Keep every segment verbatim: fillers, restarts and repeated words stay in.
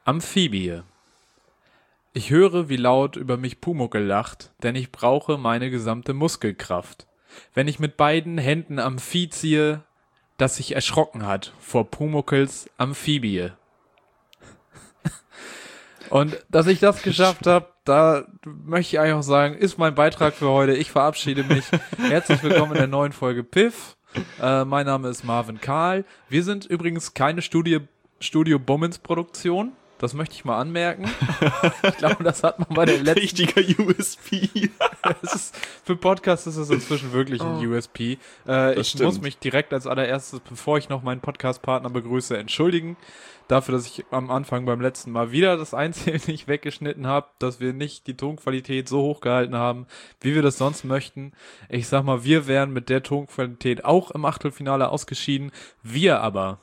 Amphibie. Ich höre, wie laut über mich Pumuckl lacht, denn ich brauche meine gesamte Muskelkraft. Wenn ich mit beiden Händen am Vieh ziehe, das sich erschrocken hat vor Pumuckls Amphibie. Und dass ich das geschafft habe, da möchte ich eigentlich auch sagen, ist mein Beitrag für heute. Ich verabschiede mich. Herzlich willkommen in der neuen Folge Piff. Äh, mein Name ist Marvin Karl. Wir sind übrigens keine Studie, Studio Bummens Produktion. Das möchte ich mal anmerken. Ich glaube, das hat man bei der letzten... Richtiger U S P. Das ist, für Podcasts ist es inzwischen wirklich ein Oh, U S P. Äh, ich stimmt. muss mich direkt als allererstes, bevor ich noch meinen Podcast-Partner begrüße, entschuldigen. Dafür, dass ich am Anfang beim letzten Mal wieder das Einzige nicht weggeschnitten habe, dass wir nicht die Tonqualität so hoch gehalten haben, wie wir das sonst möchten. Ich sag mal, wir wären mit der Tonqualität auch im Achtelfinale ausgeschieden. Wir aber,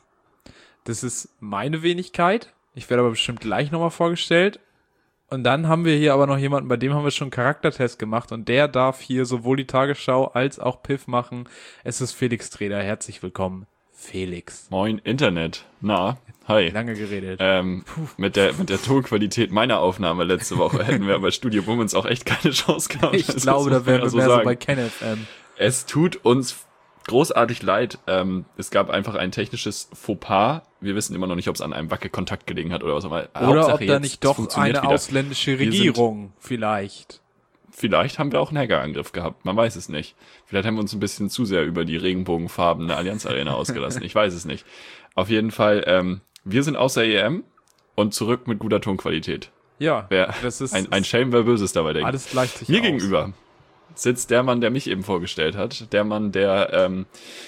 das ist meine Wenigkeit. Ich werde aber bestimmt gleich nochmal vorgestellt. Und dann haben wir hier aber noch jemanden, bei dem haben wir schon einen Charaktertest gemacht. Und der darf hier sowohl die Tagesschau als auch Piff machen. Es ist Felix Treder. Herzlich willkommen, Felix. Moin Internet. Na, hi. Lange geredet. Ähm, mit der mit der Tonqualität meiner Aufnahme letzte Woche hätten wir bei Studio Bummens auch echt keine Chance gehabt. Ich Das glaube, muss da man wären ja wir so mehr sagen. so bei KenFM. Es tut uns großartig leid. Ähm, es gab einfach ein technisches Fauxpas. Wir wissen immer noch nicht, ob es an einem Wackelkontakt gelegen hat oder was auch immer. Oder Hauptsache ob da jetzt, nicht es doch funktioniert eine wieder. ausländische Wir sind- Regierung vielleicht. Vielleicht haben wir auch einen Hackerangriff gehabt. Man weiß es nicht. Vielleicht haben wir uns ein bisschen zu sehr über die regenbogenfarbene Allianz Arena ausgelassen. Ich weiß es nicht. Auf jeden Fall, ähm, wir sind aus der E M und zurück mit guter Tonqualität. Ja, Wer, das ist ein, ein Schelm, wer Böses dabei denkt. alles gleicht sich Mir aus. gegenüber sitzt der Mann, der mich eben vorgestellt hat. Der Mann, der ähm,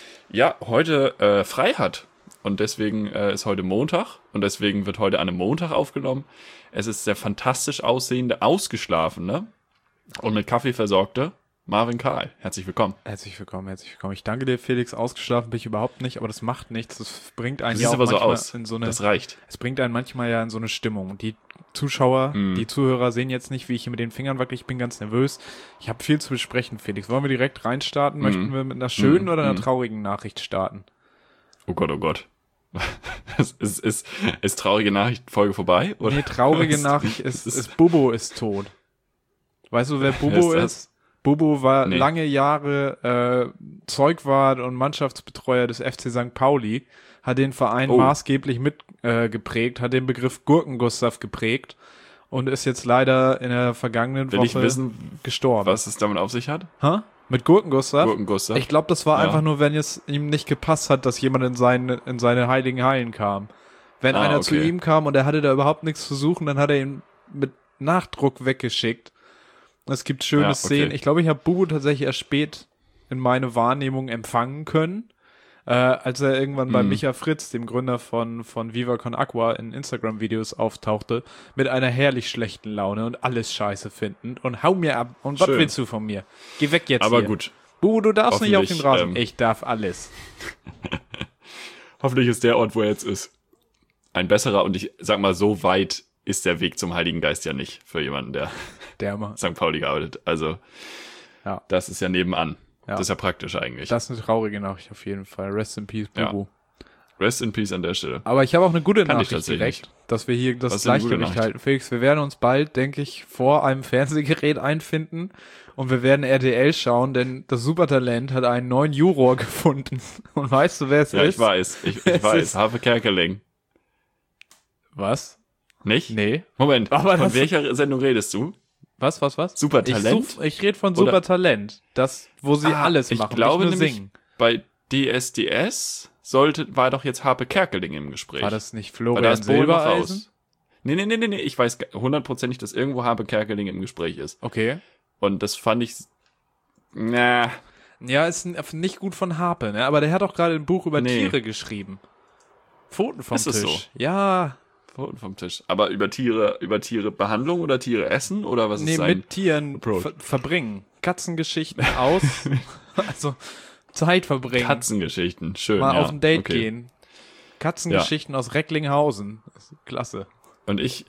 ja heute äh, frei hat. Und deswegen äh, ist heute Montag. Und deswegen wird heute an einem Montag aufgenommen. Es ist der fantastisch aussehende, ausgeschlafene und mit Kaffee versorgte Marvin Karl. Herzlich willkommen. Herzlich willkommen, herzlich willkommen. Ich danke dir, Felix. Ausgeschlafen bin ich überhaupt nicht, aber das macht nichts. Das bringt einen Du ja siehst auch aber so manchmal aus. in so eine... Das reicht. Es bringt einen manchmal ja in so eine Stimmung. Und die Zuschauer, Mm. die Zuhörer sehen jetzt nicht, wie ich hier mit den Fingern wackel. Ich bin ganz nervös. Ich habe viel zu besprechen, Felix. Wollen wir direkt reinstarten? Möchten wir mit einer schönen Mm. oder einer Mm. traurigen Nachricht starten? Oh Gott, oh Gott. ist, ist, ist, ist traurige Nachricht Folge vorbei? Oder? Nee, traurige Was? Nachricht ist, ist- ist, Bobo ist tot. Weißt du, wer Bobo Wer ist das? ist? Bobo war Nee. lange Jahre äh, Zeugwart und Mannschaftsbetreuer des F C Sankt Pauli, hat den Verein Oh. maßgeblich mit äh, geprägt, hat den Begriff Gurkengustav geprägt und ist jetzt leider in der vergangenen Will ich Woche wissen, gestorben. was es damit auf sich hat? Hä? Mit Gurkengustav? Gurkengustav? Ich glaube, das war Ja. einfach nur, wenn es ihm nicht gepasst hat, dass jemand in seine, in seine heiligen Hallen kam. Wenn Ah, einer zu okay. ihm kam und er hatte da überhaupt nichts zu suchen, dann hat er ihn mit Nachdruck weggeschickt. Es gibt schöne Ja, okay. Szenen. Ich glaube, ich habe Bubu tatsächlich erst spät in meine Wahrnehmung empfangen können, äh, als er irgendwann bei Mhm. Micha Fritz, dem Gründer von, von Viva Con Aqua, in Instagram-Videos auftauchte, mit einer herrlich schlechten Laune und alles scheiße findend und hau mir ab. Und was Schön. willst du von mir? Geh weg jetzt Aber hier. gut. Bubu, du darfst nicht auf den Hoffentlich, Rasen. ähm, Ich darf alles. Hoffentlich ist der Ort, wo er jetzt ist, ein besserer. Und ich sag mal, so weit ist der Weg zum Heiligen Geist ja nicht für jemanden, der Der mal. Sankt Pauli gearbeitet. Also, Ja. das ist ja nebenan. Ja. Das ist ja praktisch eigentlich. Das ist eine traurige Nachricht auf jeden Fall. Rest in peace, Ja. Bubu. Rest in Peace an der Stelle. Aber ich habe auch eine gute Kann ich Nachricht tatsächlich direkt, dass wir hier das Was ist denn eine gute Gleichgewicht Nachricht? halten. Felix, wir werden uns bald, denke ich, vor einem Fernsehgerät einfinden und wir werden R T L schauen, denn das Supertalent hat einen neuen Juror gefunden. Und weißt du, wer es Ja, ist? ich weiß. Ich, Es ich weiß. ist- Harpe Kerkeling. Was? Nicht? Nee. Moment. Aber von das- welcher Sendung redest du? Was, was, was? Supertalent? Ich, such- ich rede von Oder- Supertalent. Das, wo sie Ah, alles ich machen, glaube nicht nur nämlich, singen. Bei D S D S sollte, war doch jetzt Harpe Kerkeling im Gespräch. War das nicht Weil da Florian ist Bohl noch Silbereisen? raus. Nee, nee, nee, nee, nee. Ich weiß hundertprozentig, dass irgendwo Harpe Kerkeling im Gespräch ist. Okay. Und das fand ich, na, Ja, ist n- nicht gut von Harpe, ne? Aber der hat auch gerade ein Buch über Nee. Tiere geschrieben. Pfoten vom Ist es Tisch. Ja, Pfoten vom Tisch. Aber über Tiere, über Tiere Behandlung oder Tiere essen oder was nee, ist sein? mit Tieren Approach? ver verbringen. Katzengeschichten aus. Also Zeit verbringen. Katzengeschichten, schön. Mal ja. auf ein Date okay. gehen. Katzengeschichten aus Recklinghausen. Das ist klasse. Und ich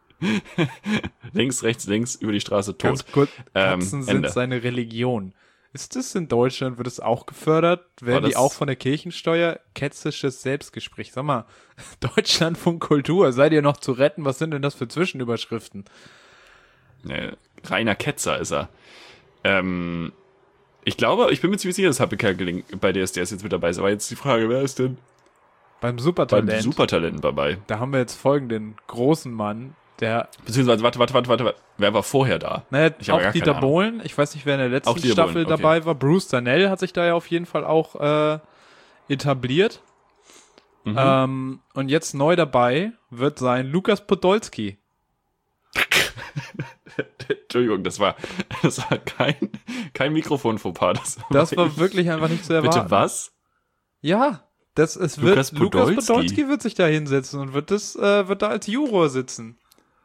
links, rechts, links, über die Straße tot. Ganz kurz, Ähm, Katzen sind Ende. seine Religion. Ist das in Deutschland, wird es auch gefördert? Werden die auch von der Kirchensteuer? Ketzisches Selbstgespräch. Sag mal, Deutschlandfunk Kultur, seid ihr noch zu retten? Was sind denn das für Zwischenüberschriften? Nee, reiner Ketzer ist er. Ähm, ich glaube, ich bin mir ziemlich sicher, dass Happy Kerkeling bei D S D S jetzt mit dabei ist. Aber jetzt die Frage, wer ist denn beim Supertalent? Beim Supertalent dabei. Da haben wir jetzt folgenden großen Mann, der... Beziehungsweise, warte, warte, warte, warte, wer war vorher da? Naja, ich habe auch Dieter Bohlen, ich weiß nicht, wer in der letzten Staffel Bohlen, okay. dabei war. Bruce Darnell hat sich da ja auf jeden Fall auch äh, etabliert. Mhm. Ähm, und jetzt neu dabei wird sein Lukas Podolski. Entschuldigung, das war, das war kein, kein Mikrofon-Fauxpas. Das, das war wirklich einfach nicht zu erwarten. Bitte was? Ja, das, es Lukas wird, Podolski. Lukas Podolski wird sich da hinsetzen und wird, das, äh, wird da als Juror sitzen.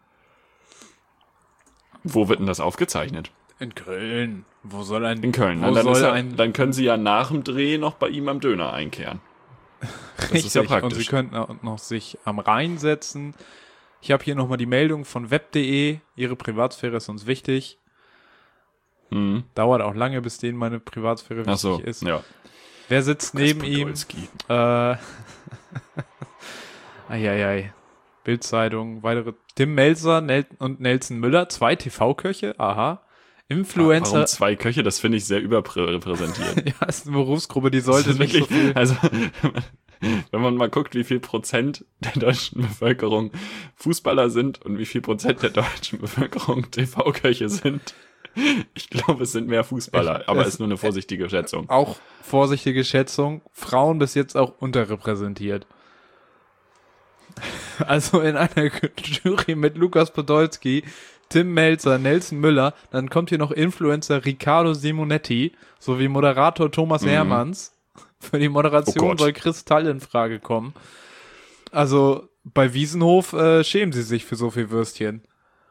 Wo wird denn das aufgezeichnet? In Köln. Wo soll ein... In Köln. Wo dann, soll ja, ein dann können sie ja nach dem Dreh noch bei ihm am Döner einkehren. Das Richtig, ist ja praktisch. Und sie könnten auch noch sich am Rhein setzen. Ich habe hier nochmal die Meldung von web punkt de. Ihre Privatsphäre ist uns wichtig. Mhm. Dauert auch lange, bis denen meine Privatsphäre wichtig Ach so, ist. Ja. Wer sitzt Lukas neben Podolski. ihm? Äh, Eieiei. Bildzeitung, weitere. Tim Melzer Nel und Nelson Müller, zwei T V-Köche, aha. Influencer. Warum zwei Köche? Das finde ich sehr überrepräsentiert. Ja, ist eine Berufsgruppe, die sollte nicht wirklich, so viel... Also, wenn man mal guckt, wie viel Prozent der deutschen Bevölkerung Fußballer sind und wie viel Prozent der deutschen Bevölkerung T V-Köche sind, ich glaube, es sind mehr Fußballer, Ich, aber es, ist nur eine vorsichtige Schätzung. Auch vorsichtige Schätzung, Frauen bis jetzt auch unterrepräsentiert. Also in einer Jury mit Lukas Podolski, Tim Melzer, Nelson Müller, dann kommt hier noch Influencer Riccardo Simonetti sowie Moderator Thomas mhm. Hermanns. Für die Moderation oh soll Chris Tall in Frage kommen. Also bei Wiesenhof äh, schämen sie sich für so viel Würstchen.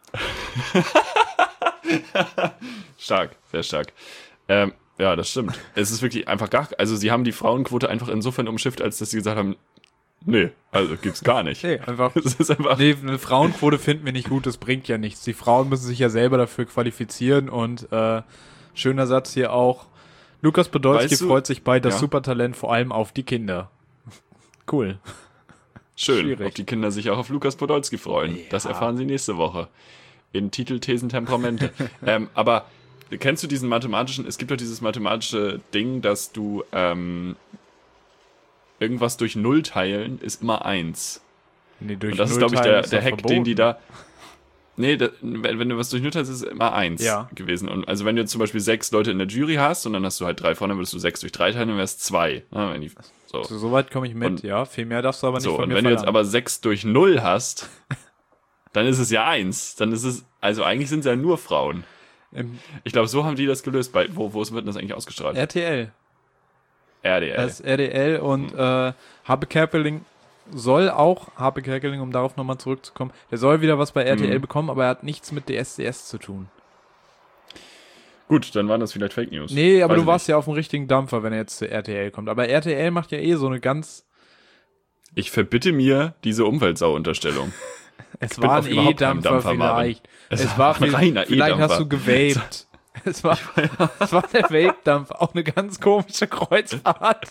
Stark, sehr stark. Ähm, ja, das stimmt. Es ist wirklich einfach gar, also sie haben die Frauenquote einfach insofern umschifft, als dass sie gesagt haben, nee, also gibt's gar nicht. Nee, einfach, es ist einfach nee, eine Frauenquote finden wir nicht gut, das bringt ja nichts. Die Frauen müssen sich ja selber dafür qualifizieren und äh, schöner Satz hier auch, Lukas Podolski weißt du, freut sich bei das ja. Supertalent vor allem auf die Kinder. Cool. Schön, Schwierig. ob die Kinder sich auch auf Lukas Podolski freuen. Ja. Das erfahren sie nächste Woche. In Titel, Thesen, Temperamente. ähm, aber kennst du diesen mathematischen, es gibt doch dieses mathematische Ding, dass du ähm, irgendwas durch Null teilen ist immer eins. Nee, durch Und das Null ist, glaube ich, der, ist der Hack, verboten. den die da... Nee, da, wenn, wenn du was durch Null teilst, ist es immer eins ja. gewesen. Und also wenn du jetzt zum Beispiel sechs Leute in der Jury hast und dann hast du halt drei vorne, dann würdest du sechs durch drei teilen, dann wäre es zwei. Ja, wenn die, so. So, so weit komme ich mit, und, ja. Viel mehr darfst du aber nicht so, von und mir wenn verlangen. du jetzt aber sechs durch Null hast, dann ist es ja eins. Dann ist es, also eigentlich sind es ja nur Frauen. Im ich glaube, so haben die das gelöst. Bei, wo, wo wird denn das eigentlich ausgestrahlt? R T L. R D L. Das ist R D L und hm. äh, Habe Kerkeling soll auch, Habe Kerkeling, um darauf nochmal zurückzukommen, der soll wieder was bei R T L hm. bekommen, aber er hat nichts mit D S D S zu tun. Gut, dann waren das vielleicht Fake News. Nee, aber Weiß du warst nicht. ja auf dem richtigen Dampfer, wenn er jetzt zu R T L kommt. Aber R T L macht ja eh so eine ganz... Ich verbitte mir diese Umweltsau-Unterstellung. Es war ein E-Dampfer, Dampfer vielleicht. Es, es war ein reiner E-Dampfer. Vielleicht hast du gewaped. Es war, es war der Vape-Dampfer. Auch eine ganz komische Kreuzfahrt.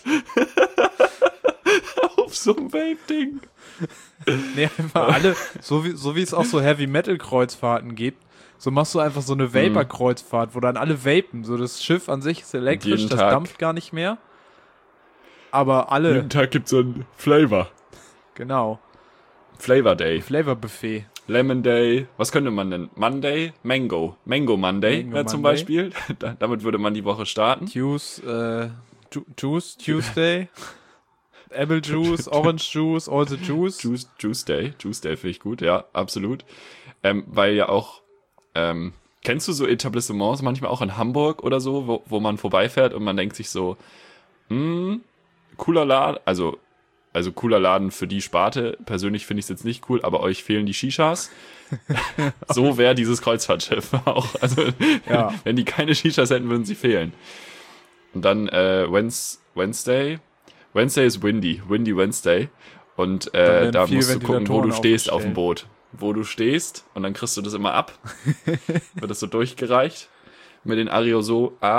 Auf so einem Vape-Ding. Nee, einfach alle, so wie, so wie es auch so Heavy-Metal-Kreuzfahrten gibt, so machst du einfach so eine Vapor-Kreuzfahrt, wo dann alle vapen. So, das Schiff an sich ist elektrisch, das Tag. dampft gar nicht mehr. Aber alle... Jeden Tag gibt's so ein Flavor. Genau. Flavor Day. Flavor Buffet. Lemon Day. Was könnte man denn? Monday? Mango. Mango Monday Mango wäre zum Monday. Beispiel. Da, damit würde man die Woche starten. Juice, äh, Ju- Juice Tuesday. Apple Juice, Orange Juice, all the Juice. Juice, Juice Day. Juice Day finde ich gut, ja, absolut. Ähm, weil ja auch, ähm, kennst du so Etablissements manchmal auch in Hamburg oder so, wo, wo man vorbeifährt und man denkt sich so, hm, cooler Laden, also, also cooler Laden für die Sparte. Persönlich finde ich es jetzt nicht cool, aber euch fehlen die Shishas. So wäre dieses Kreuzfahrtschiff auch. Also, Ja. wenn die keine Shishas hätten, würden sie fehlen. Und dann äh, Wednes- Wednesday. Wednesday ist Windy. Windy Wednesday. Und Da äh, werden da viele musst du gucken, wo du Ventilatoren stehst auf dem aufgestellt. Boot. Wo du stehst und dann kriegst du das immer ab. Wird das so durchgereicht mit den Aerosol, A-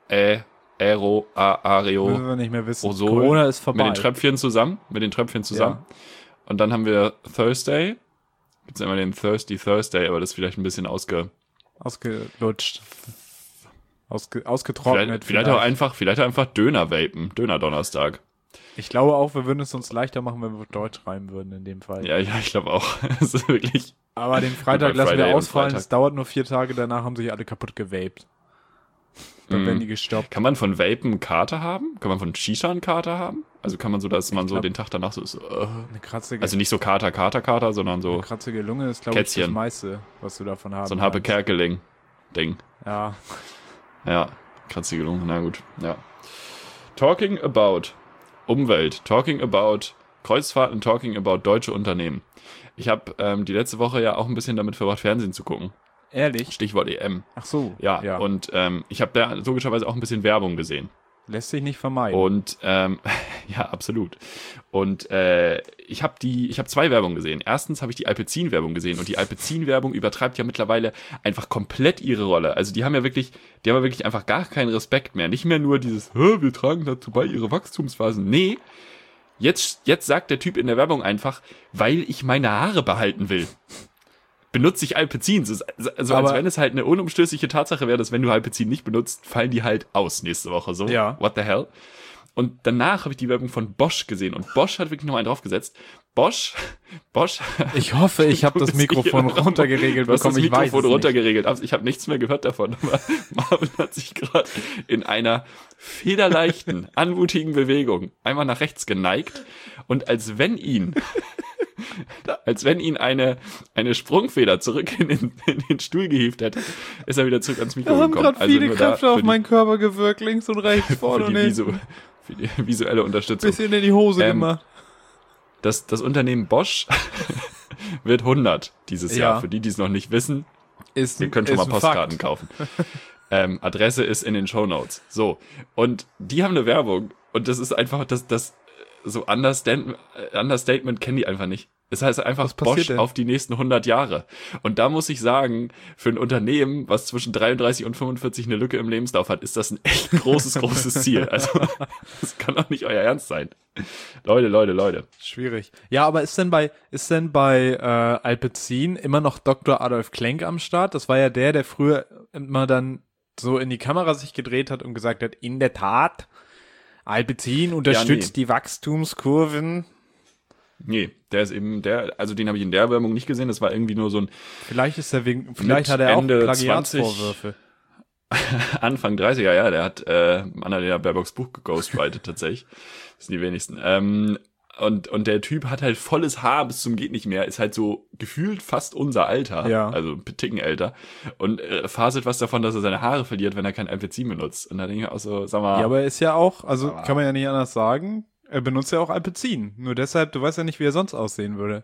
Ä, Aero, A, Areo, Müssen wir nicht mehr wissen. Ozol. Corona ist vorbei. Mit den Tröpfchen zusammen. Mit den Tröpfchen zusammen. Ja. Und dann haben wir Thursday. Gibt's immer den Thirsty Thursday, aber das ist vielleicht ein bisschen ausge... Ausgelutscht. Ausge, ausgetrocknet. Vielleicht, vielleicht auch einfach, vielleicht auch einfach Döner vapen. Döner-Donnerstag. Ich glaube auch, wir würden es uns leichter machen, wenn wir Deutsch reimen würden in dem Fall. Ja, ja, ich glaube auch. Das ist wirklich... Aber den Freitag Bei lassen Friday wir und ausfallen. Freitag. Es dauert nur vier Tage, danach haben sich alle kaputt gewaped. Dann Mhm. werden die gestoppt. Kann man von Vapen einen Kater haben? Kann man von Shisha einen Kater haben? Also kann man so, dass man so glaub- den Tag danach so ist, äh, Eine kratzige, also nicht so Kater, Kater, Kater, sondern eine so, kratzige Lunge ist, glaube ich, das Kätzchen. meiste, was du davon haben so ein Harpe kannst. Kerkeling-Ding. Ja. Ja, kratzige Lunge, na gut, ja. Talking about Umwelt, talking about Kreuzfahrten, talking about deutsche Unternehmen. Ich habe ähm, die letzte Woche ja auch ein bisschen damit verbracht, Fernsehen zu gucken. Ehrlich? Stichwort E M. Ach so. Ja, ja. und ähm, ich habe da logischerweise auch ein bisschen Werbung gesehen. Lässt sich nicht vermeiden. Und ähm, ja, absolut. Und äh, ich habe die, ich habe zwei Werbungen gesehen. Erstens habe ich die Alpecin-Werbung gesehen und die Alpecin-Werbung übertreibt ja mittlerweile einfach komplett ihre Rolle. Also die haben ja wirklich, die haben ja wirklich einfach gar keinen Respekt mehr. Nicht mehr nur dieses, "Hä, wir tragen dazu bei ihre Wachstumsphasen. Nee, jetzt, jetzt sagt der Typ in der Werbung einfach, weil ich meine Haare behalten will. Benutze ich Alpecin. So, also Aber- als wenn es halt eine unumstößliche Tatsache wäre, dass wenn du Alpecin nicht benutzt, fallen die halt aus nächste Woche. So, Ja. what the hell? Und danach habe ich die Werbung von Bosch gesehen und Bosch hat wirklich noch einen draufgesetzt. Bosch, Bosch. Ich hoffe, ich habe Du das bist Mikrofon hier- runtergeregelt Du hast das bekommen. Ich weiß Mikrofon es nicht. runtergeregelt. Aber ich habe nichts mehr gehört davon. Aber Marvin hat sich gerade in einer federleichten, anmutigen Bewegung einmal nach rechts geneigt und als wenn ihn, als wenn ihn eine, eine Sprungfeder zurück in den, in den Stuhl gehievt hätte, ist er wieder zurück ans Mikro Da haben gekommen. gerade viele nur da Kräfte auf für die- meinen Körper gewirkt, links und rechts, für vorne und die, hinten. visu, für die visuelle Unterstützung. Bisschen in die Hose Ähm, gemacht. Das, das Unternehmen Bosch wird hundert dieses Ja. Jahr. Für die, die es noch nicht wissen, Ist, ihr könnt schon ist mal ein Postkarten Fakt. kaufen. ähm, Adresse ist in den Shownotes. So. Und die haben eine Werbung. Und das ist einfach, das, das, so Understand, Understatement kennen die einfach nicht. Es heißt einfach Was passiert Bosch denn? auf die nächsten hundert Jahre. Und da muss ich sagen, für ein Unternehmen, was zwischen dreiunddreißig und fünfundvierzig eine Lücke im Lebenslauf hat, ist das ein echt großes, großes Ziel. Also, das kann doch nicht euer Ernst sein. Leute, Leute, Leute. Schwierig. Ja, aber ist denn bei, ist denn bei äh, Alpecin immer noch Doktor Adolf Klenk am Start? Das war ja der, der früher immer dann so in die Kamera sich gedreht hat und gesagt hat, in der Tat, Alpecin unterstützt die Wachstumskurven. Nee, der ist eben, der, also den habe ich in der Werbung nicht gesehen, das war irgendwie nur so ein Vielleicht ist er wegen, vielleicht Mit hat er auch Ende Plagiatsvorwürfe. Anfang dreißiger, ja, der hat äh, Annalena Baerbocks Buch geghostwritet tatsächlich. Das sind die wenigsten. Ähm, und, und der Typ hat halt volles Haar bis zum geht nicht mehr, ist halt so gefühlt fast unser Alter, Ja. also ein Ticken älter und äh, faselt was davon, dass er seine Haare verliert, wenn er kein Alpecin benutzt. Und da denke ich auch so, sag mal, Ja, aber er ist ja auch, also kann man ja nicht anders sagen, er benutzt ja auch Alpecin. Nur deshalb, du weißt ja nicht, wie er sonst aussehen würde.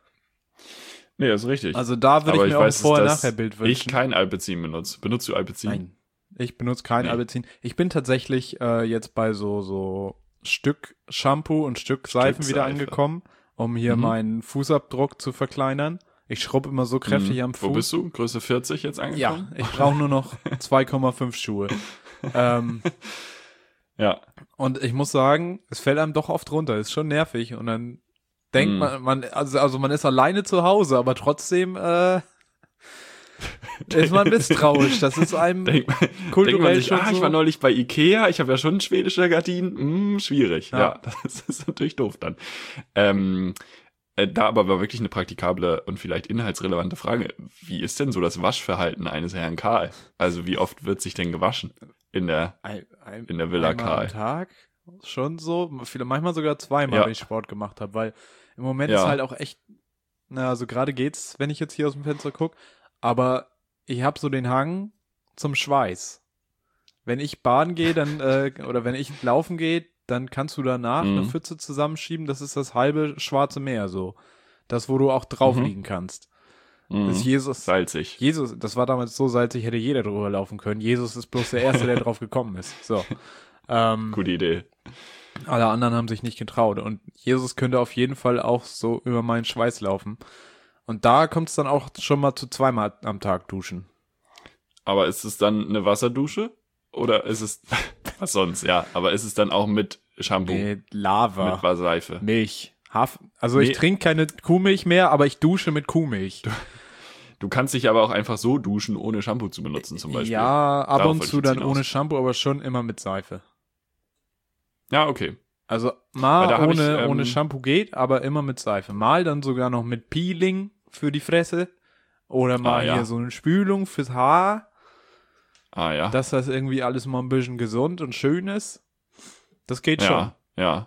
nee, das ist richtig. Also da würde aber ich mir weiß, auch ein dass Vorher-Nachher-Bild ich wünschen. kein Alpecin benutze. Benutzt du Alpecin? Nein. Ich benutze kein Nee. Alpecin. Ich bin tatsächlich äh, jetzt bei so so Stück Shampoo und Stück Seifen wieder Seife. angekommen, um hier Mhm. meinen Fußabdruck zu verkleinern. Ich schrubbe immer so kräftig Hm. am Fuß. Wo bist du? Größe vierzig jetzt Ja, angekommen? ich brauche nur noch zwei Komma fünf Schuhe. ähm, Ja. und ich muss sagen, es fällt einem doch oft runter. Ist schon nervig. Und dann denkt Mhm. man, man also, also man ist alleine zu Hause, aber trotzdem äh, ist man misstrauisch. Das ist einem Denk, denkt man kulturell sich, schon ah, so. ich war neulich bei Ikea, ich habe ja schon schwedische Gardinen, hm, schwierig. Ja, Ja. das ist natürlich doof dann. Ähm, äh, da aber war wirklich eine praktikable und vielleicht inhaltsrelevante Frage. Wie ist denn so das Waschverhalten eines Herrn Karl? Also wie oft wird sich denn gewaschen in der Ein, ein, in der Villa einmal Karl? am Tag schon so, viele, manchmal sogar zweimal, Ja. wenn ich Sport gemacht habe, weil im Moment Ja. ist halt auch echt, na, also gerade geht's, wenn ich jetzt hier aus dem Fenster gucke, aber ich habe so den Hang zum Schweiß. Wenn ich baden gehe, dann, äh, oder wenn ich laufen gehe, dann kannst du danach Mhm. eine Pfütze zusammenschieben, das ist das halbe Schwarze Meer, so. Das, wo du auch drauf Mhm. liegen kannst. Mhm. Das ist Jesus, Salzig. Jesus, das war damals so salzig, hätte jeder drüber laufen können. Jesus ist bloß der Erste, der drauf gekommen ist. So. Ähm, Gute Idee. alle anderen haben sich nicht getraut. Und Jesus könnte auf jeden Fall auch so über meinen Schweiß laufen. Und da kommt es dann auch schon mal zu zweimal am Tag duschen. Aber ist es dann eine Wasserdusche Oder ist es, was sonst, ja, aber ist es dann auch mit Shampoo? Nee, Lava. Mit Seife? Milch. Haf also Nee. ich trinke keine Kuhmilch mehr, aber ich dusche mit Kuhmilch. Du kannst dich aber auch einfach so duschen, ohne Shampoo zu benutzen zum Beispiel. Ja, ab Darauf und wollte zu ich jetzt dann hinaus. ohne Shampoo, aber schon immer mit Seife. Ja, okay. Also Weil mal da hab ohne, ich, ähm, ohne Shampoo geht, aber immer mit Seife. Mal dann sogar noch mit Peeling für die Fresse. Oder mal Ah, ja. hier so eine Spülung fürs Haar, Ah, ja. dass das irgendwie alles mal ein bisschen gesund und schön ist. Das geht ja, schon. ja.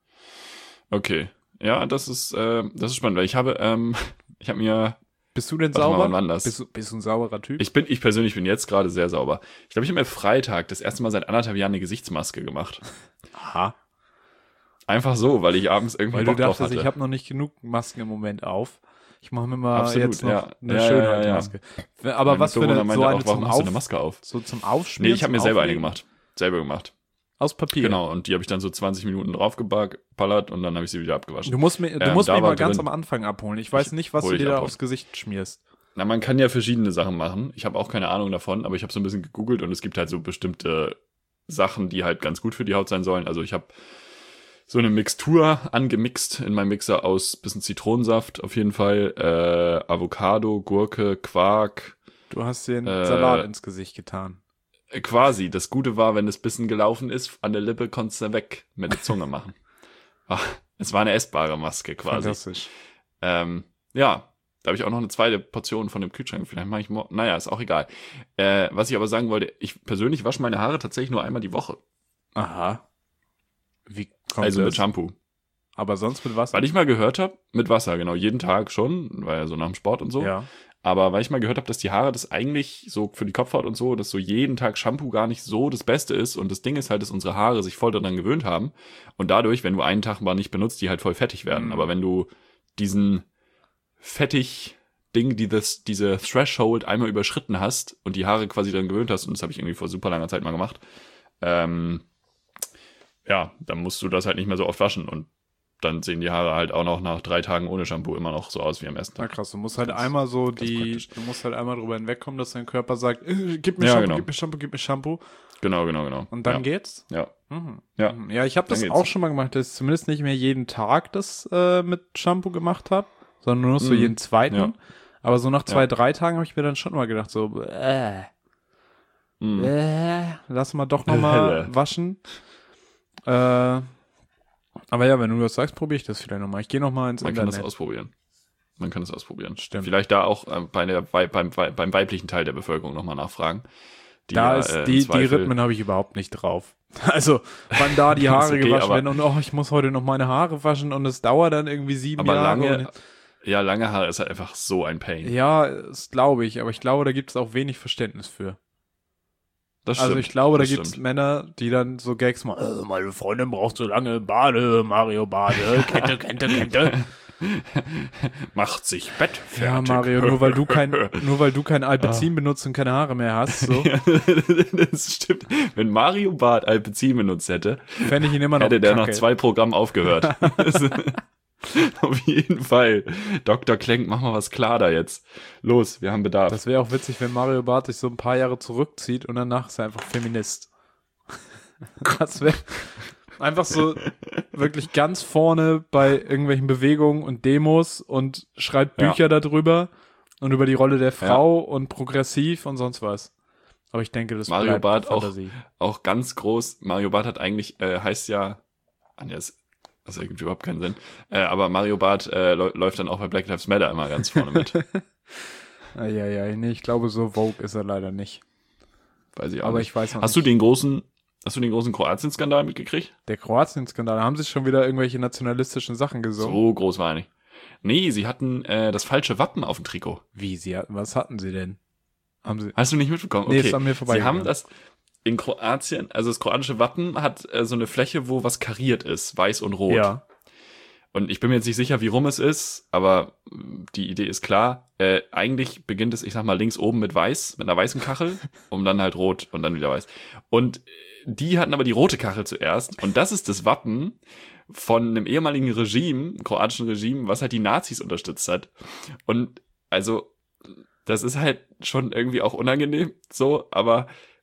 Okay. Ja, das ist, äh, das ist spannend, weil ich habe, ähm, ich habe mir, Bist du denn Warte mal, sauber? wann war das? Bist du, bist du ein sauberer Typ? ich bin, ich persönlich bin jetzt gerade sehr sauber. Ich glaube, ich habe mir Freitag das erste Mal seit anderthalb Jahren eine Gesichtsmaske gemacht. Aha. Einfach so, weil ich abends irgendwie Weil du Bock drauf dachtest, hatte. ich habe noch nicht genug Masken im Moment auf. Ich mache mir mal Absolut, jetzt noch ja. eine Ja, ja, Schönheitsmaske. Aber Mein was für Mitbewohner eine, meinte so eine auch, warum zum hast du eine Auf, Maske auf? so zum Aufschmieren? Nee, ich habe zum mir selber eine Auflegen? gemacht. Selber gemacht. Aus Papier. Genau, und die habe ich dann so zwanzig Minuten draufgeballert und dann habe ich sie wieder abgewaschen. Du musst, mir, du Ähm, musst da mich war mal ganz drin- am Anfang abholen. Ich weiß nicht, was hol du dich dir da abholen. aufs Gesicht schmierst. Na, man kann ja verschiedene Sachen machen. Ich habe auch keine Ahnung davon, aber ich habe so ein bisschen gegoogelt und es gibt halt so bestimmte Sachen, die halt ganz gut für die Haut sein sollen. Also ich habe so eine Mixtur angemixt in meinem Mixer aus bisschen Zitronensaft auf jeden Fall, äh, Avocado, Gurke, Quark, Du hast dir einen Äh, Salat ins Gesicht getan. äh, quasi. Das Gute war, wenn es bisschen gelaufen ist, an der Lippe konntest du weg mit der Zunge machen. Ah, es war eine essbare Maske quasi. Fantastisch. Ähm, ja, da habe ich auch noch eine zweite Portion von dem Kühlschrank. Vielleicht mache ich morgen. Naja, ist auch egal. Äh, was ich aber sagen wollte, ich persönlich wasche meine Haare tatsächlich nur einmal die Woche. Aha. Wie kommt also das? mit Shampoo. Aber sonst mit Wasser? Weil ich mal gehört habe, mit Wasser, genau, jeden Tag schon, weil ja so nach dem Sport und so. Ja. Aber weil ich mal gehört habe, dass die Haare das eigentlich so für die Kopfhaut und so, dass so jeden Tag Shampoo gar nicht so das Beste ist. Und das Ding ist halt, dass unsere Haare sich voll daran gewöhnt haben. Und dadurch, wenn du einen Tag mal nicht benutzt, die halt voll fettig werden. Mhm. Aber wenn du diesen fettig Ding, die das, diese Threshold einmal überschritten hast und die Haare quasi daran gewöhnt hast, und das habe ich irgendwie vor super langer Zeit mal gemacht, ähm, ja, dann musst du das halt nicht mehr so oft waschen. Und dann sehen die Haare halt auch noch nach drei Tagen ohne Shampoo immer noch so aus wie am ersten Na Tag. krass, du musst halt Ganz- einmal so ganz die, praktisch. du musst halt einmal drüber hinwegkommen, dass dein Körper sagt, äh, gib mir Ja, Shampoo, genau. gib mir Shampoo, gib mir Shampoo. Genau, genau, genau. Und dann ja. geht's? Ja. Mhm. Ja. Mhm. Ja, ich habe das Dann auch geht's. schon mal gemacht, dass ich zumindest nicht mehr jeden Tag das äh, mit Shampoo gemacht habe, sondern nur noch so Mhm. jeden zweiten. Ja. Aber so nach zwei, Ja. drei Tagen habe ich mir dann schon mal gedacht, so, äh, Mhm. äh, lass mal doch noch mal Äh. waschen. Äh, aber ja, wenn du das sagst, probiere ich das vielleicht noch mal. Ich gehe noch mal ins Man kann das Internet. ausprobieren. Man kann das ausprobieren. Stimmt. Vielleicht da auch äh, bei der, bei, beim, bei, beim weiblichen Teil der Bevölkerung nochmal nachfragen. Die Da ja, ist äh, im die, die Zweifel- Rhythmen habe ich überhaupt nicht drauf. Also, wann da die Haare Ist okay, gewaschen aber- werden und oh, ich muss heute noch meine Haare waschen und es dauert dann irgendwie sieben Aber Jahre. lange, und, ja, lange Haare ist halt einfach so ein Pain. ja, das glaube ich, aber ich glaube, da gibt es auch wenig Verständnis für. Das Also stimmt, ich glaube, da das gibt es stimmt. Männer, die dann so Gags machen, äh, meine Freundin braucht so lange Bade, Mario Bade, Kette, Kette, Kette. Macht sich Bett fertig. Ja, Mario, nur weil du kein, nur weil du kein Alpecin benutzt und keine Haare mehr hast, so, Das stimmt. Wenn Mario Barth Alpecin benutzt hätte, fände ich ihn immer noch hätte der nach kacke. zwei Programmen aufgehört. Auf jeden Fall. Doktor Klenk, mach mal was klar da jetzt. Los, wir haben Bedarf. Das wäre auch witzig, wenn Mario Barth sich so ein paar Jahre zurückzieht und danach ist er einfach Feminist. Das wäre einfach so wirklich ganz vorne bei irgendwelchen Bewegungen und Demos und schreibt Ja. Bücher darüber und über die Rolle der Frau und progressiv und sonst was. Aber ich denke, das Mario bleibt Barth auch- Fantasie. Auch ganz groß. Mario Barth hat eigentlich, äh, heißt ja, ah, nee, das, das ergibt überhaupt keinen Sinn. Äh, aber Mario Barth äh, läu- läuft dann auch bei Black Lives Matter immer ganz vorne mit. Ja, ja, nee, ich glaube, so Vogue ist er leider nicht. Weiß ich auch Aber nicht. ich weiß noch Hast du nicht. den großen, hast du den großen Kroatien-Skandal mitgekriegt? Der Kroatien-Skandal, haben sie schon wieder irgendwelche nationalistischen Sachen gesungen? So groß war er nicht. Nee, sie hatten äh, das falsche Wappen auf dem Trikot. Wie, sie hatten, was hatten sie denn? Haben sie, Hast du nicht mitbekommen? Nee, Okay. ist an mir Sie vorbeigegangen. haben das in Kroatien, also das kroatische Wappen hat äh, so eine Fläche, wo was kariert ist, weiß und rot. ja. Und ich bin mir jetzt nicht sicher, wie rum es ist, aber mh, die Idee ist klar. Äh, eigentlich beginnt es, ich sag mal, links oben mit weiß, mit einer weißen Kachel, um dann halt rot und dann wieder weiß. Und äh, die hatten aber die rote Kachel zuerst. Und das ist das Wappen von einem ehemaligen Regime, einem kroatischen Regime, was halt die Nazis unterstützt hat. Und also, das ist halt schon irgendwie auch unangenehm, so, aber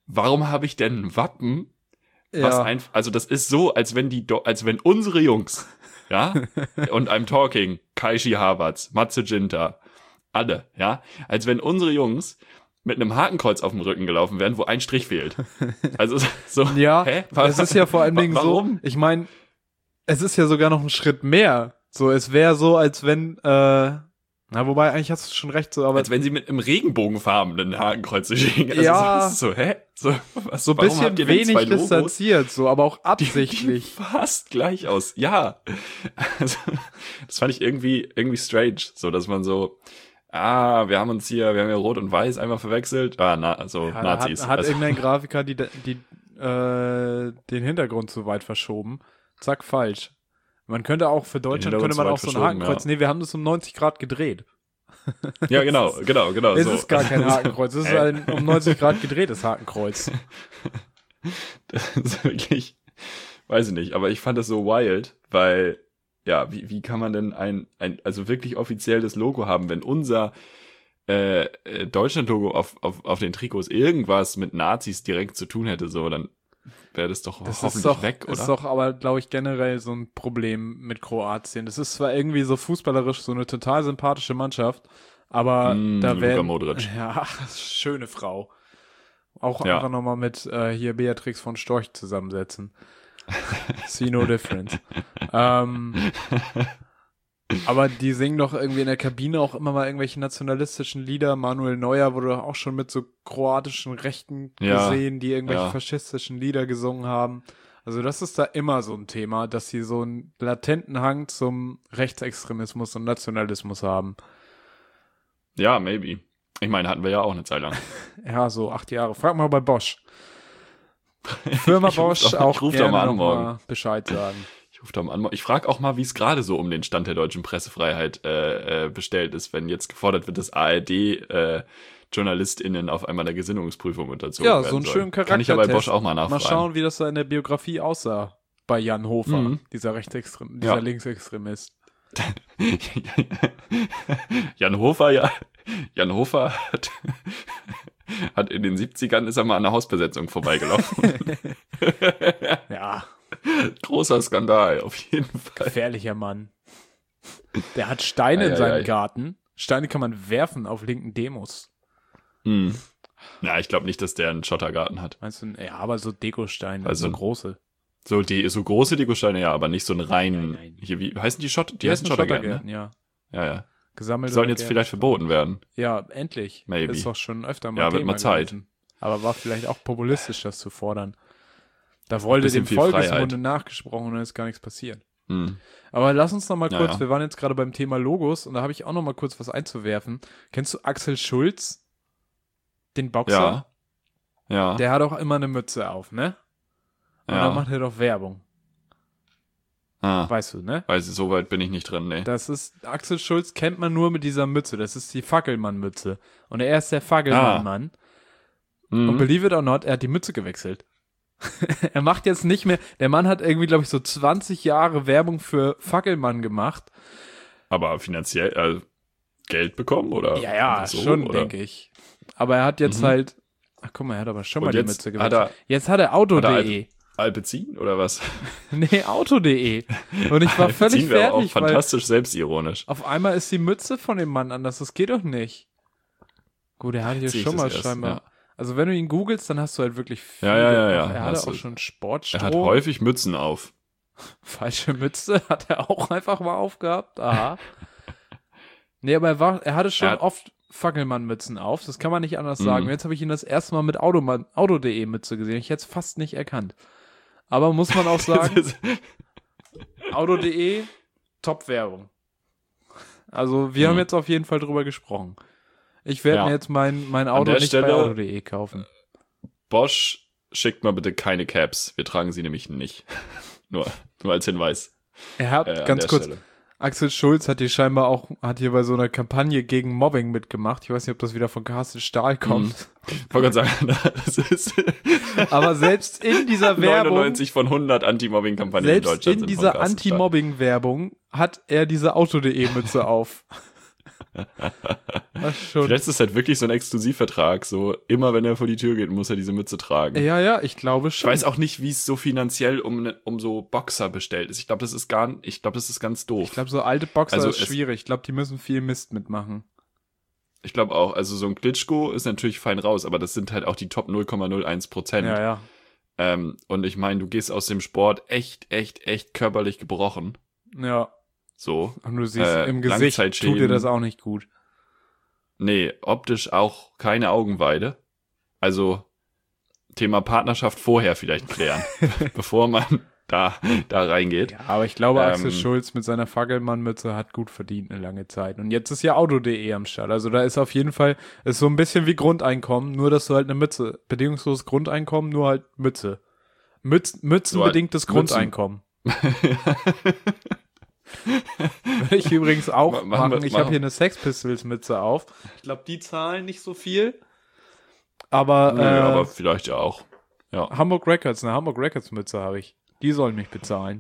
warum habe ich denn ein Wappen, Ja. was einfach, also das ist so, als wenn die, Do- als wenn unsere Jungs, ja, und I'm talking, Kaishi Havertz, Matze Ginter, alle, ja, als wenn unsere Jungs mit einem Hakenkreuz auf dem Rücken gelaufen wären, wo ein Strich fehlt. Also so, Ja, hä? es ist ja vor allen Dingen so, Warum? ich meine, es ist ja sogar noch ein Schritt mehr. So, es wäre so, als wenn, äh, na, wobei, eigentlich hast du schon recht, so, aber Als wenn sie mit einem Regenbogenfarbenen Hakenkreuz schicken. Also Ja. das ist so, hä? So, was, so ein warum bisschen habt ihr denn wenig zwei Logos, distanziert, so, aber auch die absichtlich. fast gleich aus. Ja. Also, das fand ich irgendwie, irgendwie strange. So, dass man so, ah, wir haben uns hier, wir haben ja Rot und Weiß einmal verwechselt. Ah, na, also Ja, Nazis. Hat, hat also, irgendein Grafiker die, die, äh, den Hintergrund zu weit verschoben. Zack, falsch. Man könnte auch, für Deutschland Hintergrund könnte man zu auch weit so ein verschoben, Hakenkreuz, ja. nee, wir haben das um neunzig Grad gedreht. ja, genau, genau, genau. Es so. ist gar kein Hakenkreuz, es ist Äh. ein um neunzig Grad gedrehtes Hakenkreuz. Das ist wirklich, weiß ich nicht, aber ich fand das so wild, weil, ja, wie, wie kann man denn ein, ein, also wirklich offizielles Logo haben, wenn unser äh, äh, Deutschland-Logo auf, auf, auf den Trikots irgendwas mit Nazis direkt zu tun hätte, so, dann wäre das doch Das hoffentlich ist doch, weg, oder? ist doch aber, glaube ich, generell so ein Problem mit Kroatien. Das ist zwar irgendwie so fußballerisch so eine total sympathische Mannschaft, aber Mm, da Luka werden, Modric. ja, schöne Frau. Auch Ja. einfach nochmal mit äh, hier Beatrix von Storch zusammensetzen. See no difference. ähm, aber die singen doch irgendwie in der Kabine auch immer mal irgendwelche nationalistischen Lieder. Manuel Neuer wurde doch auch schon mit so kroatischen Rechten Ja, gesehen, die irgendwelche ja. faschistischen Lieder gesungen haben. Also das ist da immer so ein Thema, dass sie so einen latenten Hang zum Rechtsextremismus und Nationalismus haben. Ja, maybe. Ich meine, hatten wir ja auch eine Zeit lang. Ja, so acht Jahre. Frag mal bei Bosch. Firma Ich ruf Bosch doch- auch ich ruf doch gerne mal an noch morgen. mal Bescheid sagen. Ich rufe da mal an. Ich frage auch mal, wie es gerade so um den Stand der deutschen Pressefreiheit äh, äh, bestellt ist, wenn jetzt gefordert wird, dass A R D äh, JournalistInnen auf einmal der Gesinnungsprüfung unterzogen Ja, werden so einen sollen. schönen Charaktertest. Kann ich ja bei Bosch auch mal nachfragen. Mal schauen, wie das da in der Biografie aussah. Bei Jan Hofer, Mhm. dieser Rechtsextrem, dieser Ja. Linksextremist. Jan Hofer, ja. Jan Hofer hat, hat in den siebzigern ist er mal an einer Hausbesetzung vorbeigelaufen. Ja, Großer Skandal, auf jeden Fall. gefährlicher Mann. Der hat Steine Ei, in ei, seinem ei. Garten. Steine kann man werfen auf linken Demos. Hm. Ja, ich glaube nicht, dass der einen Schottergarten hat. Meinst du, ja, aber so Dekosteine, Also- so große. So die so große Dekosteine, ja, aber nicht so einen reinen. Nein, nein. Hier, wie heißen die Schott? Die, Die heißen heißen Schottergärten, Schottergärten, ne? ja. Ja, ja. Gesammelt. Die sollen jetzt vielleicht verboten werden. Ja, endlich. Maybe. Ist doch schon öfter mal Ja, wird Thema mal Zeit. gewesen. Aber war vielleicht auch populistisch, das zu fordern. Da wollte Bisschen dem viel Volkesmunde nachgesprochen und dann ist gar nichts passiert. Hm. Aber lass uns noch mal Ja, kurz, ja. wir waren jetzt gerade beim Thema Logos und da habe ich auch noch mal kurz was einzuwerfen. Kennst du Axel Schulz? Den Boxer? Ja. Ja. Der hat auch immer eine Mütze auf, ne? Und ja. dann macht er doch Werbung. ah, Weißt du, ne? weiß ich, so weit bin ich nicht drin, nee. Das ist, Axel Schulz kennt man nur mit dieser Mütze. Das ist die Fackelmann-Mütze. Und er ist der Fackelmann-Mann. Und Mhm. believe it or not, er hat die Mütze gewechselt. Er macht jetzt nicht mehr, der Mann hat irgendwie, glaube ich, so zwanzig Jahre Werbung für Fackelmann gemacht. Aber finanziell äh, Geld bekommen, oder? Ja, ja, Einfach so, schon, oder? denke ich. Aber er hat jetzt Mhm. halt, ach guck mal, er hat aber schon Und mal die jetzt Mütze hat gewechselt. er Jetzt hat er Hat Auto.de. Alpecin oder was? Nee, Auto.de. Und ich war völlig Alpecin wäre auch fertig, weil fantastisch selbstironisch. auf einmal ist die Mütze von dem Mann anders. Das geht doch nicht. Gut, er hat hier Sehe ich schon das mal erst, scheinbar. ja. Also wenn du ihn googelst, dann hast du halt wirklich viele. Ja, ja, ja, ja. Er Hast hatte auch du- schon Er Sportstroh. hat häufig Mützen auf. Falsche Mütze hat er auch einfach mal aufgehabt. Aha. Nee, aber er, war, er hatte schon Er hat- oft Fackelmann-Mützen auf. Das kann man nicht anders Mhm. sagen. Jetzt habe ich ihn das erste Mal mit Automann- Auto.de Mütze gesehen. Ich hätte es fast nicht erkannt. Aber muss man auch sagen, Auto.de, Top-Werbung. Also wir Mhm. haben jetzt auf jeden Fall drüber gesprochen. Ich werde Ja. mir jetzt mein, mein An Auto der nicht bei Stelle- Auto.de kaufen. Bosch, schickt mal bitte keine Caps. Wir tragen sie nämlich nicht. nur, nur als Hinweis. Er hat, Äh, an ganz der kurz, Stelle. Axel Schulz hat hier scheinbar auch, hat hier bei so einer Kampagne gegen Mobbing mitgemacht. Ich weiß nicht, ob das wieder von Carsten Stahl kommt. Ich wollte gerade sagen, das ist Aber selbst in dieser Werbung, neunundneunzig von hundert Anti-Mobbing-Kampagnen in selbst Deutschland in sind dieser von Carsten Stahl. Anti-Mobbing-Werbung hat er diese Auto.de Mütze auf. Das ist schon. Vielleicht ist es halt wirklich so ein Exklusivvertrag, so immer wenn er vor die Tür geht, muss er diese Mütze tragen. Ja, ja, ich glaube Ich schon. weiß auch nicht, wie es so finanziell um, ne, um so Boxer bestellt ist. Ich glaube, das ist gar, ich glaube, das ist ganz doof. Ich glaube, so alte Boxer Also ist es- schwierig. Ich glaube, die müssen viel Mist mitmachen. Ich glaube auch, also so ein Klitschko ist natürlich fein raus, aber das sind halt auch die Top null Komma null eins Prozent. Ja, ja. Ähm, und ich meine, du gehst aus dem Sport echt, echt, echt körperlich gebrochen. Ja. So. Und du siehst, Äh, im Gesicht tut dir Langzeitschäden. das auch nicht gut. Nee, optisch auch keine Augenweide. Also Thema Partnerschaft vorher vielleicht klären, bevor man da, da reingeht. Ja, aber ich glaube, Ähm, Axel Schulz mit seiner Fackelmann-Mütze hat gut verdient eine lange Zeit. Und jetzt ist ja Auto punkt de am Start. Also da ist auf jeden Fall, ist so ein bisschen wie Grundeinkommen, nur dass du halt eine Mütze, bedingungsloses Grundeinkommen, nur halt Mütze. Mütz, mützenbedingtes So halt Grundeinkommen. Würde ich übrigens auch Ma- machen machen. wir- Ich machen- habe hier eine Sex Pistols Mütze auf. Ich glaube, die zahlen nicht so viel. Aber, Nö, äh, aber vielleicht ja auch. Ja, Hamburg Records, eine Hamburg Records Mütze habe ich. Die sollen mich bezahlen.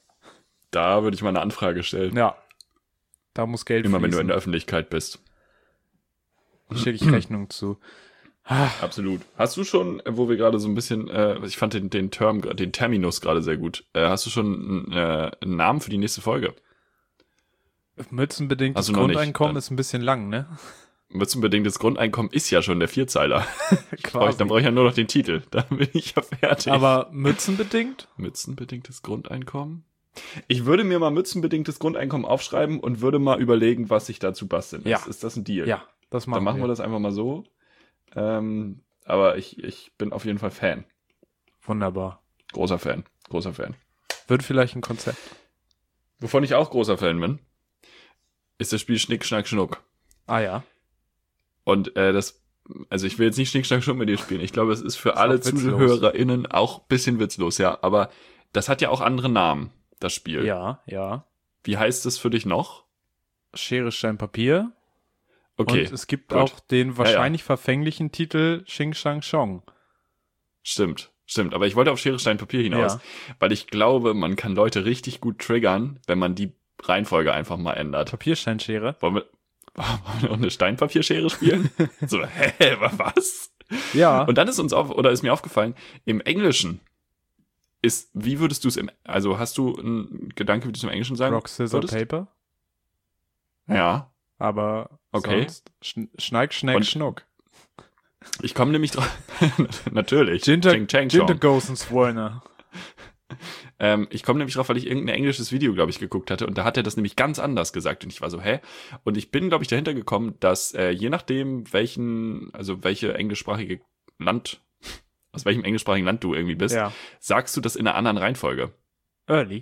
da würde ich mal eine Anfrage stellen. Ja. Da muss Geld Immer wenn du fließen. in der Öffentlichkeit bist. Schicke ich Rechnung zu. Absolut. Hast du schon, äh, wo wir gerade so ein bisschen, äh, ich fand den, den Term, den Terminus gerade sehr gut. Äh, hast du schon äh, einen Namen für die nächste Folge? Mützenbedingtes Also noch nicht, Grundeinkommen dann- ist ein bisschen lang, ne? Mützenbedingtes Grundeinkommen ist ja schon der Vierzeiler. Quasi. Dann brauche ich ja nur noch den Titel. Dann bin ich ja fertig. Aber mützenbedingt? Mützenbedingtes Grundeinkommen? Ich würde mir mal mützenbedingtes Grundeinkommen aufschreiben und würde mal überlegen, was ich dazu basteln Ja. lässt. Ist das ein Deal? Ja, das machen Dann machen wir. wir. das einfach mal so. Ähm, aber ich, ich bin auf jeden Fall Fan. Wunderbar. Großer Fan. Großer Fan. Wird vielleicht ein Konzept. Wovon ich auch großer Fan bin, ist das Spiel Schnick, Schnack, Schnuck. Ah ja. Und äh, das, also ich will jetzt nicht Schnick, Schnack, Schnuck mit dir spielen. Ich glaube, es ist für Ist alle auch witzlos. ZuhörerInnen auch ein bisschen witzlos, ja. Aber das hat ja auch andere Namen, das Spiel. Ja, ja. Wie heißt es für dich noch? Schere, Stein, Papier. Okay, Und es gibt gut. auch den wahrscheinlich verfänglichen Titel Xing Shang Chong. Stimmt, stimmt. Aber ich wollte auf Schere, Stein, Papier hinaus, Ja. weil ich glaube, man kann Leute richtig gut triggern, wenn man die Reihenfolge einfach mal ändert. Papiersteinschere. Wollen wir, wollen wir noch eine Steinpapierschere spielen? So, hä, was? Ja. Und dann ist uns auf, oder ist mir aufgefallen, im Englischen ist, wie würdest du es im, also hast du einen Gedanke, wie du es im Englischen sagen Rock, Scissor, würdest? Paper. Ja, Aber Okay. sonst Schn Schneik, Schneck, Und- Schnuck. ich komme nämlich drauf, natürlich. Ginger, Ching, chang, Ginger chong. Goes and Swolner. Ähm, ich komme nämlich drauf, weil ich irgendein englisches Video, glaube ich, geguckt hatte und da hat er das nämlich ganz anders gesagt und ich war so, hä? Und ich bin, glaube ich, dahinter gekommen, dass äh, je nachdem, welchen, also welche englischsprachige Land, aus welchem englischsprachigen Land du irgendwie bist, Ja. sagst du das in einer anderen Reihenfolge. Early.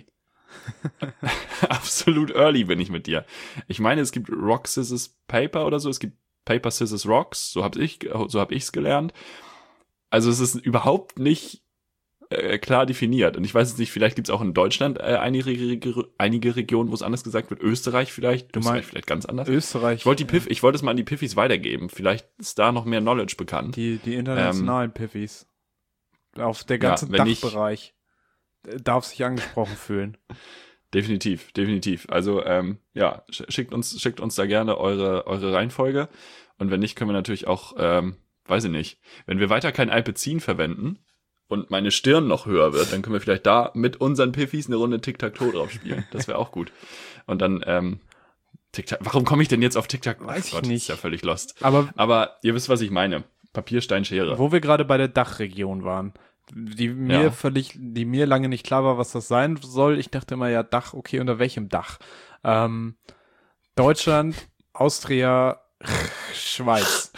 Absolut early bin ich mit dir. Ich meine, es gibt Rock, Scissors, Paper oder so, es gibt Paper, Scissors, Rocks, so habe ich, so habe ich's gelernt. Also es ist überhaupt nicht äh, klar definiert. Und ich weiß jetzt nicht, vielleicht gibt's auch in Deutschland äh, einige, Reg- einige Regionen, wo es anders gesagt wird. Österreich vielleicht, Du Österreich meinst- vielleicht ganz anders. Österreich. Ich wollte die Piff, ich wollte es mal an die Piffis weitergeben. Vielleicht ist da noch mehr Knowledge bekannt. Die, die internationalen Piffis. Auf der ganze wenn ich- Dachbereich äh, darf sich angesprochen fühlen. Definitiv, definitiv. Also ähm, ja, sch- schickt uns, schickt uns da gerne eure eure Reihenfolge. Und wenn nicht, können wir natürlich auch, ähm, weiß ich nicht, wenn wir weiter kein Alpecin verwenden und meine Stirn noch höher wird, dann können wir vielleicht da mit unseren Piffis eine Runde Tic-Tac-Toe drauf spielen. Das wäre auch gut. Und dann, ähm, Tic-Tac, warum komme ich denn jetzt auf Tic-Tac? Weiß ich Gott, nicht. Ist ja völlig lost. Aber Aber ihr wisst, was ich meine. Papier, Stein, Schere. wo wir gerade bei der Dachregion waren, die mir Ja. völlig, die mir lange nicht klar war, was das sein soll. Ich dachte immer, ja, Dach, okay, unter welchem Dach? Ähm, Deutschland, Austria, Schweiz.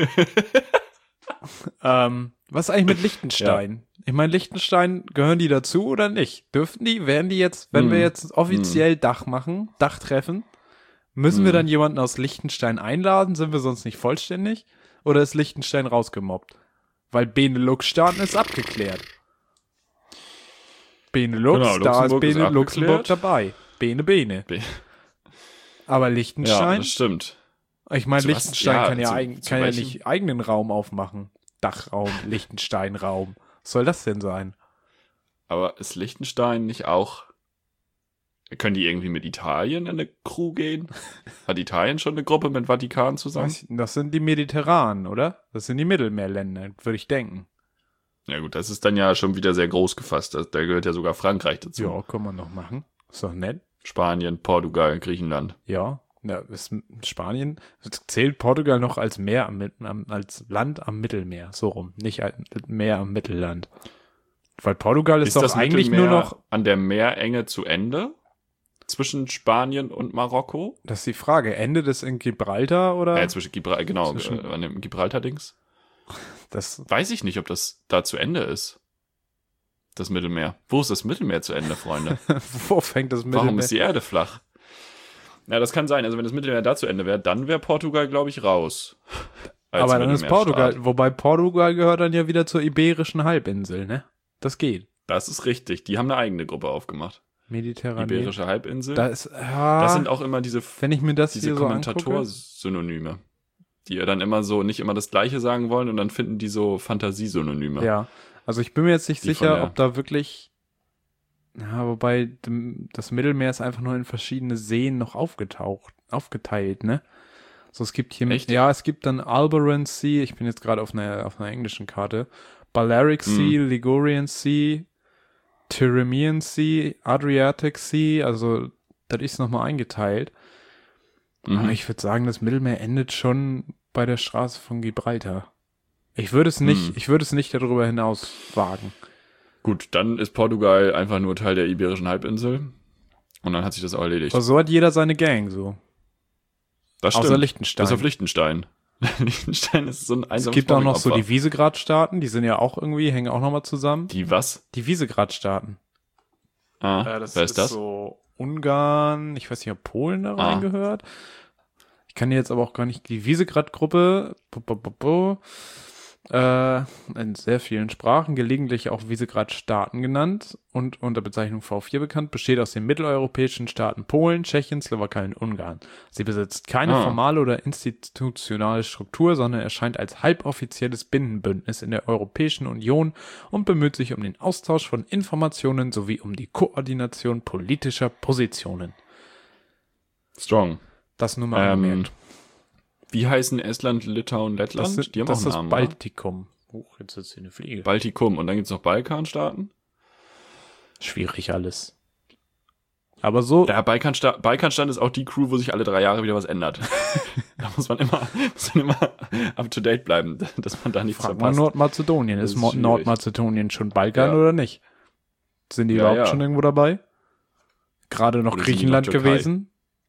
ähm, was ist eigentlich mit Liechtenstein? Ich meine, Liechtenstein, gehören die dazu oder nicht? Dürften die, werden die jetzt, wenn Hm. wir jetzt offiziell Dach machen, Dachtreffen, müssen wir Hm. dann jemanden aus Liechtenstein einladen? Sind wir sonst nicht vollständig? Oder ist Liechtenstein rausgemobbt? Weil Benelux-Staaten ist abgeklärt. Benelux, Genau, da ist Luxemburg ist Bene, Luxemburg abgeklärt. dabei. Bene, Bene. Be- Aber Ja, Liechtenstein? das stimmt. ich meine, Zu was- Liechtenstein ja, kann ja, zu- eigen, zu kann ja welchem- nicht eigenen Raum aufmachen. Dachraum, Liechtenstein-Raum. Was soll das denn sein? Aber ist Liechtenstein nicht auch Können die irgendwie mit Italien in eine Crew gehen? Hat Italien schon eine Gruppe mit Vatikan zusammen? Weiß ich- Das sind die Mediterranen, oder? Das sind die Mittelmeerländer, würde ich denken. Ja gut, das ist dann ja schon wieder sehr groß gefasst. Da da gehört ja sogar Frankreich dazu. Ja, kann man noch machen. Ist doch nett. Spanien, Portugal, Griechenland. Ja, ja ist Spanien zählt Portugal noch als Meer am, Mit- am als Land am Mittelmeer, so rum, nicht als Meer am Mittelland. Weil Portugal ist, Ist doch das eigentlich Mittelmeer nur noch, an der Meerenge zu Ende? Zwischen Spanien und Marokko? das ist die Frage, Ende des in Gibraltar oder? Äh, zwischen Gibraltar, genau, Zwischen- äh, an dem Gibraltar-Dings. Das, Weiß ich nicht, ob das da zu Ende ist. Das Mittelmeer. Wo ist das Mittelmeer zu Ende, Freunde? wo fängt das Mittelmeer? Warum ist die Erde flach? Ja, das kann sein. Also wenn das Mittelmeer da zu Ende wäre, dann wäre Portugal, glaube ich, raus. Als Aber dann ist Mittelmeerstaat. Portugal, wobei Portugal gehört dann ja wieder zur Iberischen Halbinsel, ne? Das geht. Das ist richtig. Die haben eine eigene Gruppe aufgemacht. Mediterranean. Iberische Halbinsel. Da ist, ja, Das sind auch immer diese, wenn ich mir das diese hier so angucke, Kommentator-Synonyme. Die ja dann immer so nicht immer das Gleiche sagen wollen und dann finden die so Fantasiesynonyme. ja. Also ich bin mir jetzt nicht Die von sicher, der- ob da wirklich, ja, wobei dem, das Mittelmeer ist einfach nur in verschiedene Seen noch aufgetaucht, aufgeteilt, ne? So, es gibt hier, Echt? ja, es gibt dann Alboran Sea, ich bin jetzt gerade auf einer, auf einer englischen Karte, Balearic Sea, Mhm. Ligurian Sea, Tyrrhenian Sea, Adriatic Sea, also das ist nochmal eingeteilt. Mhm. Aber ich würde sagen, das Mittelmeer endet schon bei der Straße von Gibraltar. Ich würde es nicht, Hm. ich würde es nicht darüber hinaus wagen. Gut, dann ist Portugal einfach nur Teil der Iberischen Halbinsel. Und dann hat sich das auch erledigt. Aber so hat jeder seine Gang, so. Das Außer stimmt. Liechtenstein. Bis auf Liechtenstein. Liechtenstein ist so ein Es einsames gibt auch noch so Mobbingopfer. die Visegrad-Staaten, die sind ja auch irgendwie, hängen auch nochmal zusammen. Die was? Die Visegrad-Staaten. Ah, Äh, das wer ist das? so Ungarn, ich weiß nicht, ob Polen da Ah. reingehört. Ich kann dir jetzt aber auch gar nicht, die Visegrad-Gruppe, bu- bu- bu- bu, äh, in sehr vielen Sprachen, gelegentlich auch Visegrad-Staaten genannt und unter Bezeichnung V vier bekannt, besteht aus den mitteleuropäischen Staaten Polen, Tschechien, Slowakei und Ungarn. Sie besitzt keine Ah. formale oder institutionale Struktur, sondern erscheint als halboffizielles Binnenbündnis in der Europäischen Union und bemüht sich um den Austausch von Informationen sowie um die Koordination politischer Positionen. Strong. Das nur mal Ähm, angemerkt. Wie heißen Estland, Litauen, Lettland? Das, sind, die haben das auch ist einen das Namen, oder? Baltikum. Huch, jetzt sitzt hier eine Fliege. Baltikum. Und dann gibt's noch Balkanstaaten. Schwierig alles. Aber so, Der Balkansta- Balkanstand ist auch die Crew, wo sich alle drei Jahre wieder was ändert. Da muss man immer, muss man immer up to date bleiben, dass man da nichts frag mal verpasst. Nordmazedonien. Das Ist ist Mo- schwierig. Nordmazedonien schon Balkan Ja. oder nicht? Sind die Ja, überhaupt ja. schon irgendwo dabei? Gerade noch Oder sind die Griechenland noch Türkei? gewesen?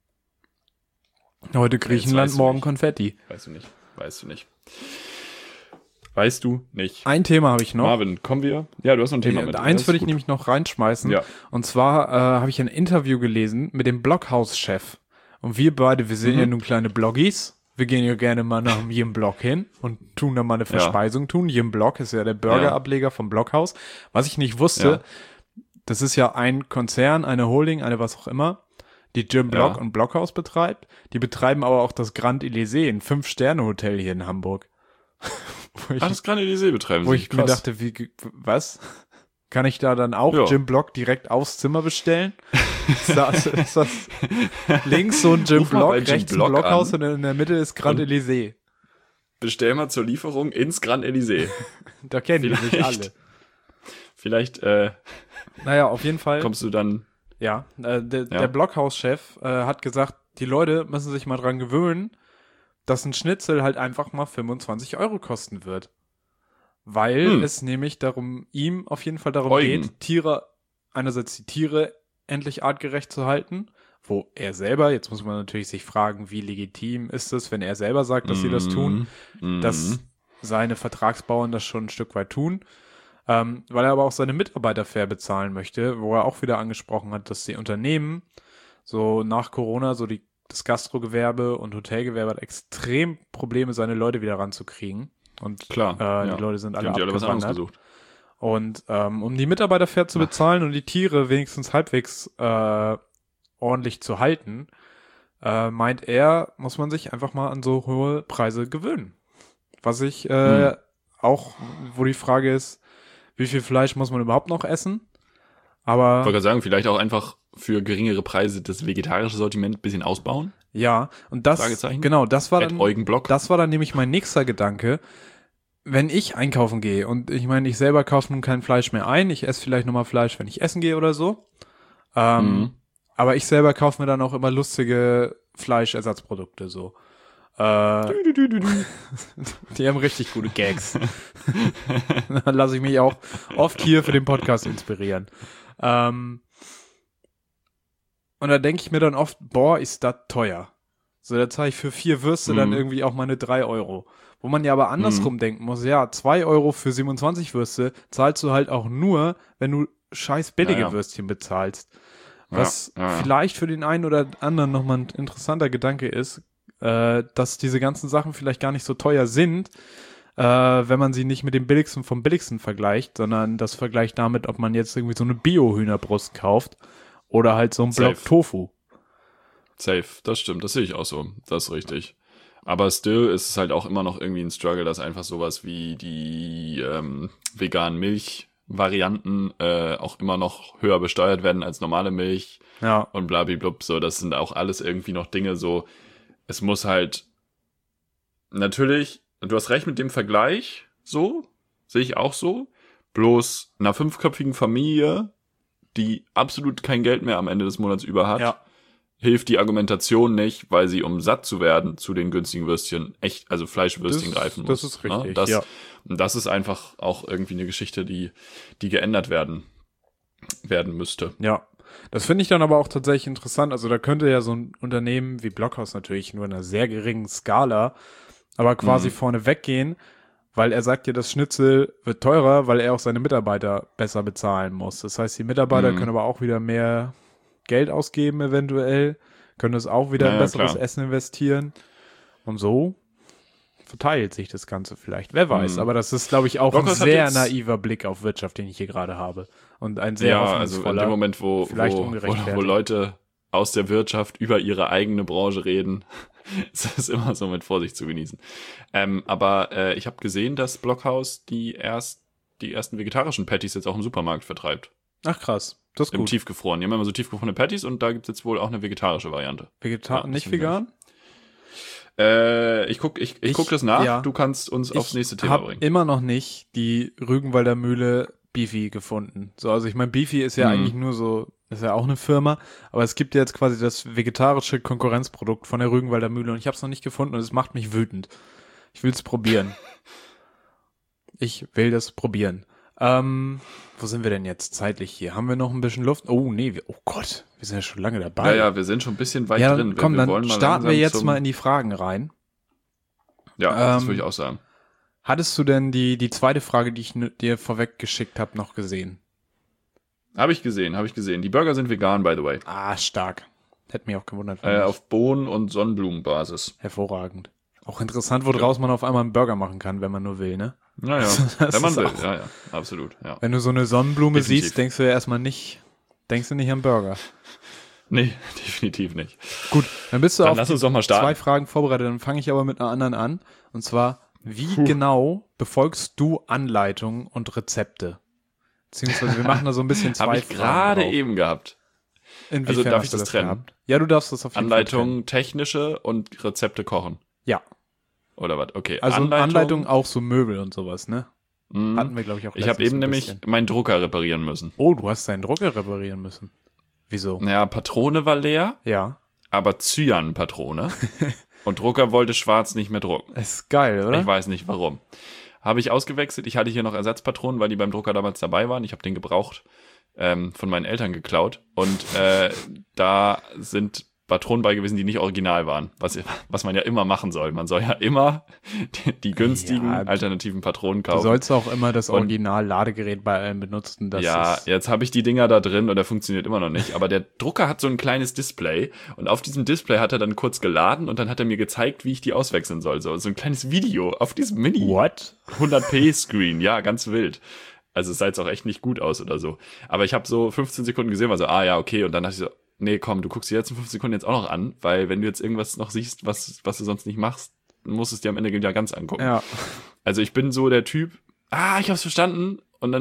Heute Griechenland, weißt du morgen nicht. Konfetti. Weißt du nicht. Weißt du nicht. Weißt du nicht. Ein Thema habe ich noch. Marvin, kommen wir? Ja, du hast noch ein Thema Äh, mit. Eins Das würde ist ich gut. nämlich noch reinschmeißen. Ja. Und zwar äh, habe ich ein Interview gelesen mit dem Blockhaus-Chef. Und wir beide, wir sind Mhm. ja nun kleine Bloggies. Wir gehen ja gerne mal nach Jim Block hin und tun da mal eine Verspeisung tun. Jim Block ist ja der Burgerableger vom Blockhaus. Was ich nicht wusste, Ja. das ist ja ein Konzern, eine Holding, eine was auch immer, die Jim Block Ja. und Blockhaus betreibt. Die betreiben aber auch das Grand Elysée, ein Fünf-Sterne-Hotel hier in Hamburg. wo ich, Ah, das Grand Elysée betreiben wo sie. ich mir Krass. dachte, wie, ge- was? Kann ich da dann auch Ja. Jim Block direkt aufs Zimmer bestellen? Ist das, ist das links so ein Jim Ruf mal Block, bei Jim rechts ein Block Blockhaus an. und in der Mitte ist Grand Und- Elysée. Bestell mal zur Lieferung ins Grand Elysée. Da kennen die sich Vielleicht. alle. Vielleicht äh, Naja, auf jeden Fall. kommst du dann. Ja, äh, der, Ja. der Blockhaus-Chef äh, hat gesagt, die Leute müssen sich mal dran gewöhnen, dass ein Schnitzel halt einfach mal fünfundzwanzig Euro kosten wird. Weil Hm. es nämlich darum, ihm auf jeden Fall darum Eugen. geht, Tiere, einerseits die Tiere endlich artgerecht zu halten, wo er selber, jetzt muss man natürlich sich fragen, wie legitim ist es, wenn er selber sagt, dass sie das tun, Mhm. dass seine Vertragsbauern das schon ein Stück weit tun, ähm, weil er aber auch seine Mitarbeiter fair bezahlen möchte, wo er auch wieder angesprochen hat, dass die Unternehmen so nach Corona, so die, das Gastrogewerbe und Hotelgewerbe hat extrem Probleme, seine Leute wieder ranzukriegen. Und Klar. äh, ja. die Leute sind Die alle haben die alle was anderes abgewandert. gesucht. Und ähm, um die Mitarbeiter fair zu bezahlen und die Tiere wenigstens halbwegs äh, ordentlich zu halten, äh, meint er, muss man sich einfach mal an so hohe Preise gewöhnen. Was ich äh, Hm. auch, wo die Frage ist, wie viel Fleisch muss man überhaupt noch essen? Ich Aber wollte gerade sagen, vielleicht auch einfach für geringere Preise das vegetarische Sortiment ein bisschen ausbauen? Ja, und das, genau, das war dann, Eugen Block. das war dann nämlich mein nächster Gedanke. Wenn ich einkaufen gehe und ich meine, ich selber kaufe nun kein Fleisch mehr ein, ich esse vielleicht nochmal Fleisch, wenn ich essen gehe oder so. Ähm, Mhm. aber ich selber kaufe mir dann auch immer lustige Fleischersatzprodukte so. Äh, die haben richtig gute Gags. Dann lasse ich mich auch oft hier für den Podcast inspirieren. Ähm, und da denke ich mir dann oft, boah, ist das teuer. So, da zahle ich für vier Würste Mhm. dann irgendwie auch meine drei Euro. Wo man ja aber andersrum Mhm. denken muss, ja, zwei Euro für siebenundzwanzig Würste zahlst du halt auch nur, wenn du scheiß billige Ja, ja. Würstchen bezahlst. Was Ja, ja, ja. vielleicht für den einen oder anderen nochmal ein interessanter Gedanke ist, äh, dass diese ganzen Sachen vielleicht gar nicht so teuer sind, äh, wenn man sie nicht mit dem billigsten vom billigsten vergleicht, sondern das vergleicht damit, ob man jetzt irgendwie so eine Bio-Hühnerbrust kauft oder halt so ein Block Safe. Tofu. Safe, das stimmt, das sehe ich auch so, das ist richtig. Aber still ist es halt auch immer noch irgendwie ein Struggle, dass einfach sowas wie die ähm, veganen Milchvarianten äh, auch immer noch höher besteuert werden als normale Milch Ja, und blablablub, so, das sind auch alles irgendwie noch Dinge so, es muss halt, natürlich, du hast recht mit dem Vergleich, so, sehe ich auch so, bloß einer fünfköpfigen Familie, die absolut kein Geld mehr am Ende des Monats über hat, ja, hilft die Argumentation nicht, weil sie, um satt zu werden, zu den günstigen Würstchen, echt, also Fleischwürstchen Das- greifen muss. das ist richtig, Ne? Das, ja. und das ist einfach auch irgendwie eine Geschichte, die, die geändert werden, werden müsste. ja. Das finde ich dann aber auch tatsächlich interessant. Also da könnte ja so ein Unternehmen wie Blockhaus natürlich nur in einer sehr geringen Skala, aber quasi Mhm. vorne weggehen, weil er sagt ja, das Schnitzel wird teurer, weil er auch seine Mitarbeiter besser bezahlen muss. Das heißt, die Mitarbeiter Mhm. können aber auch wieder mehr Geld ausgeben eventuell, können das auch wieder in Naja, besseres klar. Essen investieren und so verteilt sich das Ganze vielleicht. Wer weiß, Mhm. aber das ist, glaube ich, auch Blockhaus ein hat sehr jetzt- naiver Blick auf Wirtschaft, den ich hier gerade habe. Und ein sehr Ja, also in hoffnungsvoller. dem Moment, wo, vielleicht wo, wo, ungerechtfertigt. wo Leute aus der Wirtschaft über ihre eigene Branche reden, ist das immer so mit Vorsicht zu genießen. Ähm, aber äh, ich habe gesehen, dass Blockhaus die erst die ersten vegetarischen Patties jetzt auch im Supermarkt vertreibt. Ach krass, das ist Im gut. Tiefgefroren. Die haben immer so tiefgefrorene Patties und da gibt's jetzt wohl auch eine vegetarische Variante. Vegetar Ja, nicht das finde ich vegan? Äh, ich guck, ich, ich, Ich- guck das nach. ja. Du kannst uns aufs nächste Thema hab bringen. immer noch nicht die Rügenwalder Mühle Beefy gefunden. So, also ich meine, Beefy ist ja Mhm. eigentlich nur so, ist ja auch eine Firma, aber es gibt ja jetzt quasi das vegetarische Konkurrenzprodukt von der Rügenwalder Mühle und ich habe es noch nicht gefunden und es macht mich wütend. Ich will es probieren. Ich will das probieren. Ähm, wo sind wir denn jetzt zeitlich hier? Haben wir noch ein bisschen Luft? Oh nee, wir, oh Gott, wir sind ja schon lange Ja, dabei. ja, wir sind schon ein bisschen weit Ja, drin. dann, Wir, komm, wir dann wollen mal starten wir langsam jetzt zum, mal in die Fragen rein. Ja, das Ähm, würde ich auch sagen. Hattest du denn die, die zweite Frage, die ich n- dir vorweg geschickt habe, noch gesehen? Habe ich gesehen, habe ich gesehen. Die Burger sind vegan, by the way. Ah, stark. Hätte mich auch gewundert. wenn Äh, nicht. auf Bohnen- und Sonnenblumenbasis. Hervorragend. Auch interessant, woraus man auf einmal einen Burger machen kann, wenn man nur will, ne? Naja, Das wenn man ist will. auch- Ja, ja, absolut. Ja. Wenn du so eine Sonnenblume Definitiv. siehst, denkst du ja erstmal nicht, denkst du nicht an Burger. Nee, definitiv nicht. Gut, dann bist du Dann auf lass die uns doch mal starten. zwei Fragen vorbereitet. Dann fange ich aber mit einer anderen an. Und zwar, wie genau befolgst du Anleitungen und Rezepte? Beziehungsweise wir machen da so ein bisschen zwei Habe ich Fragen gerade drauf. eben gehabt. Inwiefern also darf hast ich du das trennen? gehabt? Ja, du darfst das auf jeden Fall trennen. Anleitung technische und Rezepte kochen. Ja, Oder was? Okay. also Anleitung, Anleitung auch so Möbel und sowas, ne? mh, Hatten wir, glaube ich, auch ich habe letztens eben ein nämlich bisschen. meinen Drucker reparieren müssen. Oh, du hast deinen Drucker reparieren müssen. Wieso? Naja, Patrone war leer, Ja. aber Cyan-Patrone. Und Drucker wollte schwarz nicht mehr drucken. Ist geil, oder? Ich weiß nicht warum. Habe ich ausgewechselt. Ich hatte hier noch Ersatzpatronen, weil die beim Drucker damals dabei waren. Ich habe den gebraucht, ähm, von meinen Eltern geklaut. Und äh, da sind Patronen bei gewesen, die nicht original waren. Was, was man ja immer machen soll. Man soll ja immer die, die günstigen Ja, alternativen Patronen Du kaufen. sollst auch immer das Und- Original-Ladegerät bei allen benutzen. Das ja, ist, jetzt habe ich die Dinger da drin und der funktioniert immer noch nicht. Aber der Drucker hat so ein kleines Display und auf diesem Display hat er dann kurz geladen und dann hat er mir gezeigt, wie ich die auswechseln soll. So, so ein kleines Video auf diesem Mini What? hundert p Screen. Ja, ganz wild. Also es sah jetzt auch echt nicht gut aus oder so. Aber ich habe so fünfzehn Sekunden gesehen, war so, ah ja, okay. Und dann dachte ich so, nee, komm, du guckst dir jetzt in fünf Sekunden jetzt auch noch an, weil wenn du jetzt irgendwas noch siehst, was, was du sonst nicht machst, musst du es dir am Ende ja ganz angucken. Ja. Also ich bin so der Typ, ah, ich hab's verstanden und dann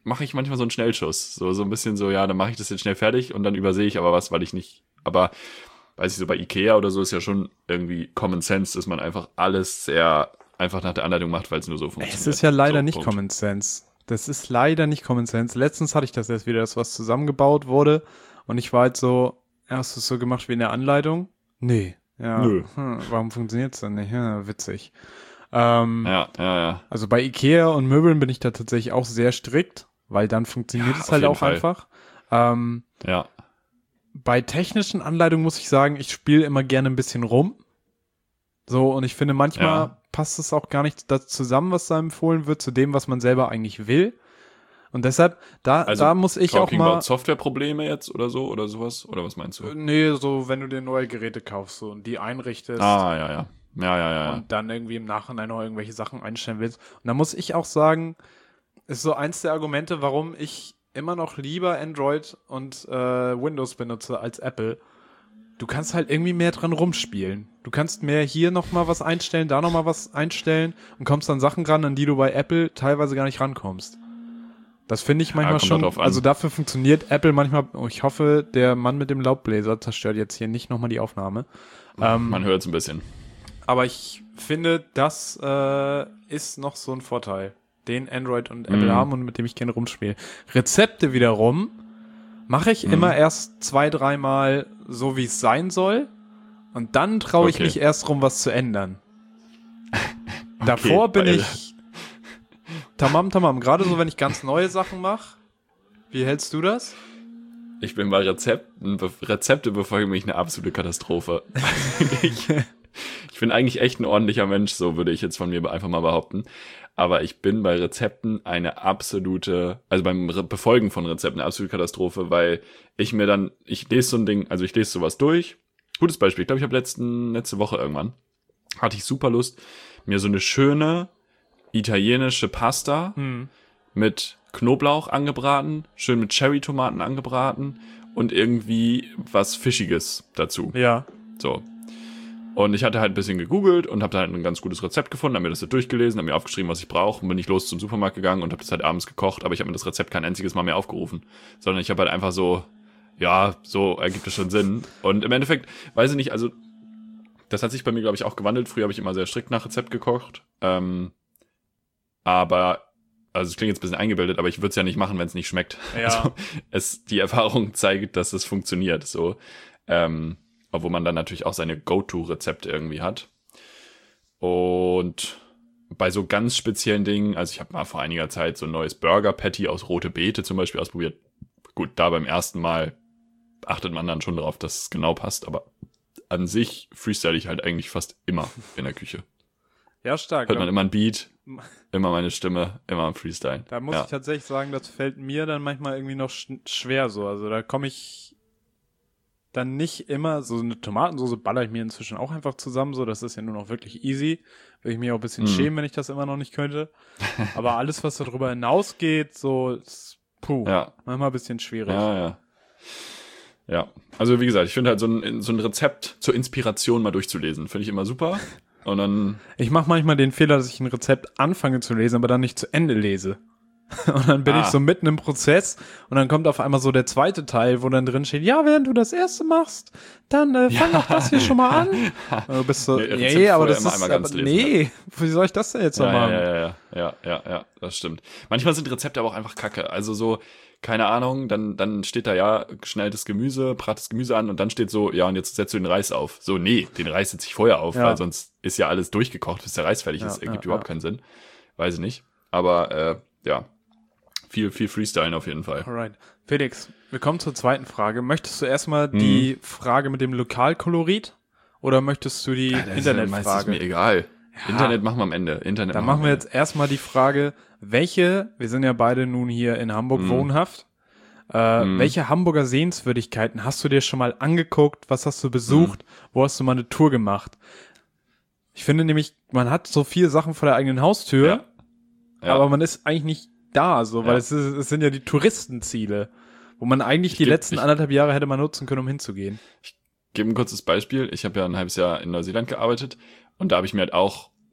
mache ich manchmal so einen Schnellschuss. So, so ein bisschen so, ja, dann mache ich das jetzt schnell fertig und dann übersehe ich aber was, weil ich nicht, aber weiß ich so, bei Ikea oder so ist ja schon irgendwie Common Sense, dass man einfach alles sehr einfach nach der Anleitung macht, weil es nur so funktioniert. Es ist ja leider so, nicht Punkt. Common Sense. Das ist leider nicht Common Sense. Letztens hatte ich das erst wieder, dass was zusammengebaut wurde und ich war halt so, ja, hast du es so gemacht wie in der Anleitung? Nee. Ja, Nö. Hm, warum funktioniert's dann nicht? Ja, witzig. Ähm, Ja, ja, ja. Also bei Ikea und Möbeln bin ich da tatsächlich auch sehr strikt, weil dann funktioniert Ja, es auf halt jeden auch Fall. einfach. Ähm, Ja. Bei technischen Anleitungen muss ich sagen, ich spiele immer gerne ein bisschen rum. So, und ich finde, manchmal Ja. passt es auch gar nicht das zusammen, was da empfohlen wird, zu dem, was man selber eigentlich will. Und deshalb, da, Also, da muss ich auch Talking mal. about Softwareprobleme jetzt oder so oder sowas? Oder was meinst du? Nee, so, wenn du dir neue Geräte kaufst so, und die einrichtest. Ah, ja, ja. Ja, ja, ja. ja. Und dann irgendwie im Nachhinein noch irgendwelche Sachen einstellen willst. Und da muss ich auch sagen, ist so eins der Argumente, warum ich immer noch lieber Android und äh, Windows benutze als Apple. Du kannst halt irgendwie mehr dran rumspielen. Du kannst mehr hier nochmal was einstellen, da nochmal was einstellen und kommst an Sachen ran, an die du bei Apple teilweise gar nicht rankommst. Das finde ich manchmal kommt schon, drauf an. also dafür funktioniert Apple manchmal, oh, ich hoffe, der Mann mit dem Laubbläser zerstört jetzt hier nicht nochmal die Aufnahme. Ähm, Man hört es ein bisschen. Aber ich finde, das äh, ist noch so ein Vorteil, den Android und Apple Mhm. haben und mit dem ich gerne rumspiele. Rezepte wiederum mache ich Mhm. immer erst zwei, dreimal so, wie es sein soll. Und dann traue ich Okay. mich erst rum, was zu ändern. Davor bin weil- ich tamam, tamam. Gerade so, wenn ich ganz neue Sachen mache. Wie hältst du das? Ich bin bei Rezepten, Be- Rezepte befolgen mich eine absolute Katastrophe. ich, ich bin eigentlich echt ein ordentlicher Mensch, so würde ich jetzt von mir einfach mal behaupten. Aber ich bin bei Rezepten eine absolute, also beim Re- Befolgen von Rezepten eine absolute Katastrophe, weil ich mir dann, ich lese so ein Ding, also ich lese sowas durch. Gutes Beispiel, ich glaube, ich habe letzten, letzte Woche irgendwann, hatte ich super Lust, mir so eine schöne italienische Pasta Hm. mit Knoblauch angebraten, schön mit Cherry-Tomaten angebraten und irgendwie was Fischiges dazu. Ja. So. Und ich hatte halt ein bisschen gegoogelt und habe da halt ein ganz gutes Rezept gefunden, habe mir das so durchgelesen, habe mir aufgeschrieben, was ich brauche und bin ich los zum Supermarkt gegangen und habe das halt abends gekocht, aber ich habe mir das Rezept kein einziges Mal mehr aufgerufen, sondern ich habe halt einfach so, ja, so ergibt es schon Sinn. Und im Endeffekt, weiß ich nicht, also das hat sich bei mir, glaube ich, auch gewandelt. Früher habe ich immer sehr strikt nach Rezept gekocht, ähm, aber also es klingt jetzt ein bisschen eingebildet, aber ich würde es ja nicht machen, wenn es nicht schmeckt. Ja. Also es, die Erfahrung zeigt, dass es funktioniert, so. Ähm, obwohl man dann natürlich auch seine Go-To-Rezepte irgendwie hat. Und bei so ganz speziellen Dingen, also ich habe mal vor einiger Zeit so ein neues Burger-Patty aus rote Beete zum Beispiel ausprobiert. Gut, da beim ersten Mal achtet man dann schon darauf, dass es genau passt, aber an sich freestyle ich halt eigentlich fast immer in der Küche. Ja, stark. Hört man immer ein Beat, immer meine Stimme, immer ein Freestyle. Da muss ja. ich tatsächlich sagen, das fällt mir dann manchmal irgendwie noch sch- schwer so. Also da komme ich dann nicht immer, so eine Tomatensauce baller ich mir inzwischen auch einfach zusammen, so, das ist ja nur noch wirklich easy. Würde ich mich auch ein bisschen Mhm. schämen, wenn ich das immer noch nicht könnte. Aber alles, was darüber hinausgeht, so, ist, puh, Ja. manchmal ein bisschen schwierig. Ja, ja. Ja, also wie gesagt, ich finde halt so ein, so ein Rezept zur Inspiration mal durchzulesen, finde ich immer super. Und dann, Ich mache manchmal den Fehler, dass ich ein Rezept anfange zu lesen, aber dann nicht zu Ende lese. Und dann bin Ah. ich so mitten im Prozess und dann kommt auf einmal so der zweite Teil, wo dann drin steht, ja, während du das erste machst, dann äh, fang doch das hier schon mal an. Und du bist so, Nee, nee, Rezept aber vorher das immer ist, einmal ganz aber, lesen, nee, wie soll ich das denn jetzt noch ja, machen? ja, ja, ja, ja, ja, ja, das stimmt. Manchmal sind Rezepte aber auch einfach kacke. Also so, keine Ahnung, dann, dann steht da ja schnell das Gemüse, brat das Gemüse an und dann steht so, ja, und jetzt setzt du den Reis auf. So, nee, den Reis setze ich vorher auf, Ja. weil sonst ist ja alles durchgekocht, bis der Reis fertig Ja, ist. Ergibt ja, überhaupt ja. keinen Sinn. Weiß ich nicht. Aber, äh, ja, viel, viel Freestylen auf jeden Fall. Alright. Felix, wir kommen zur zweiten Frage. Möchtest du erstmal die Frage mit dem Lokalkolorit oder möchtest du die Das ist ja meistens Internetfrage? mir egal. Ja. Internet machen wir am Ende. Internet Dann machen machen wir jetzt erstmal die Frage, welche, wir sind ja beide nun hier in Hamburg Mhm. wohnhaft, äh, Mhm. welche Hamburger Sehenswürdigkeiten hast du dir schon mal angeguckt? Was hast du besucht? Mhm. Wo hast du mal eine Tour gemacht? Ich finde nämlich, man hat so viele Sachen vor der eigenen Haustür, Ja. Ja. aber man ist eigentlich nicht da, so, weil Ja. es, ist, es sind ja die Touristenziele, wo man eigentlich die geb- letzten ich- anderthalb Jahre hätte mal nutzen können, um hinzugehen. gebe ein kurzes Beispiel. Ich habe ja ein halbes Jahr in Neuseeland gearbeitet und da habe ich mir halt auch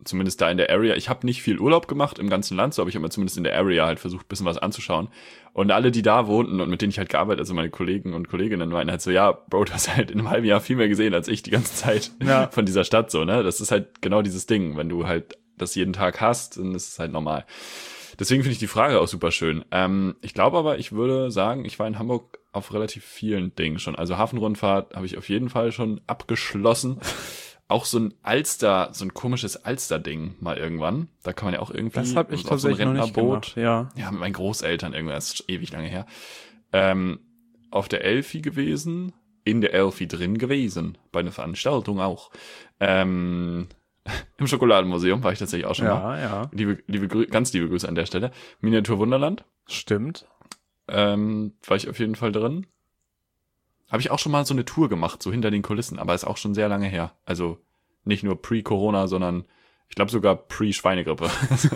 zumindest da in der Area, ich habe nicht viel Urlaub gemacht im ganzen Land, so aber ich habe mir zumindest in der Area halt versucht, ein bisschen was anzuschauen. Und alle, die da wohnten und mit denen ich halt gearbeitet, also meine Kollegen und Kolleginnen, meinen halt so, ja, Bro, du hast halt in einem halben Jahr viel mehr gesehen als ich die ganze Zeit ja. von dieser Stadt, so, ne? Das ist halt genau dieses Ding, wenn du halt das jeden Tag hast, dann ist es halt normal. Deswegen finde ich die Frage auch super schön. Ähm, ich glaube aber, ich würde sagen, ich war in Hamburg auf relativ vielen Dingen schon. Also Hafenrundfahrt habe ich auf jeden Fall schon abgeschlossen. Auch so ein Alster, so ein komisches Alster-Ding mal irgendwann. Da kann man ja auch irgendwie das hab ich auf so ein tatsächlich noch nicht gemacht, ja. Ja, mit meinen Großeltern irgendwann, das ist ewig lange her. Ähm, auf der Elfi gewesen, in der Elfi drin gewesen, bei einer Veranstaltung auch. Ähm, im Schokoladenmuseum war ich tatsächlich auch schon ja, mal. Ja, ja. Liebe, liebe, Grü- ganz liebe Grüße an der Stelle. Miniatur Wunderland. Stimmt. Ähm, war ich auf jeden Fall drin. Habe ich auch schon mal so eine Tour gemacht, so hinter den Kulissen, aber ist auch schon sehr lange her. Also nicht nur pre-Corona, sondern ich glaube sogar pre-Schweinegrippe.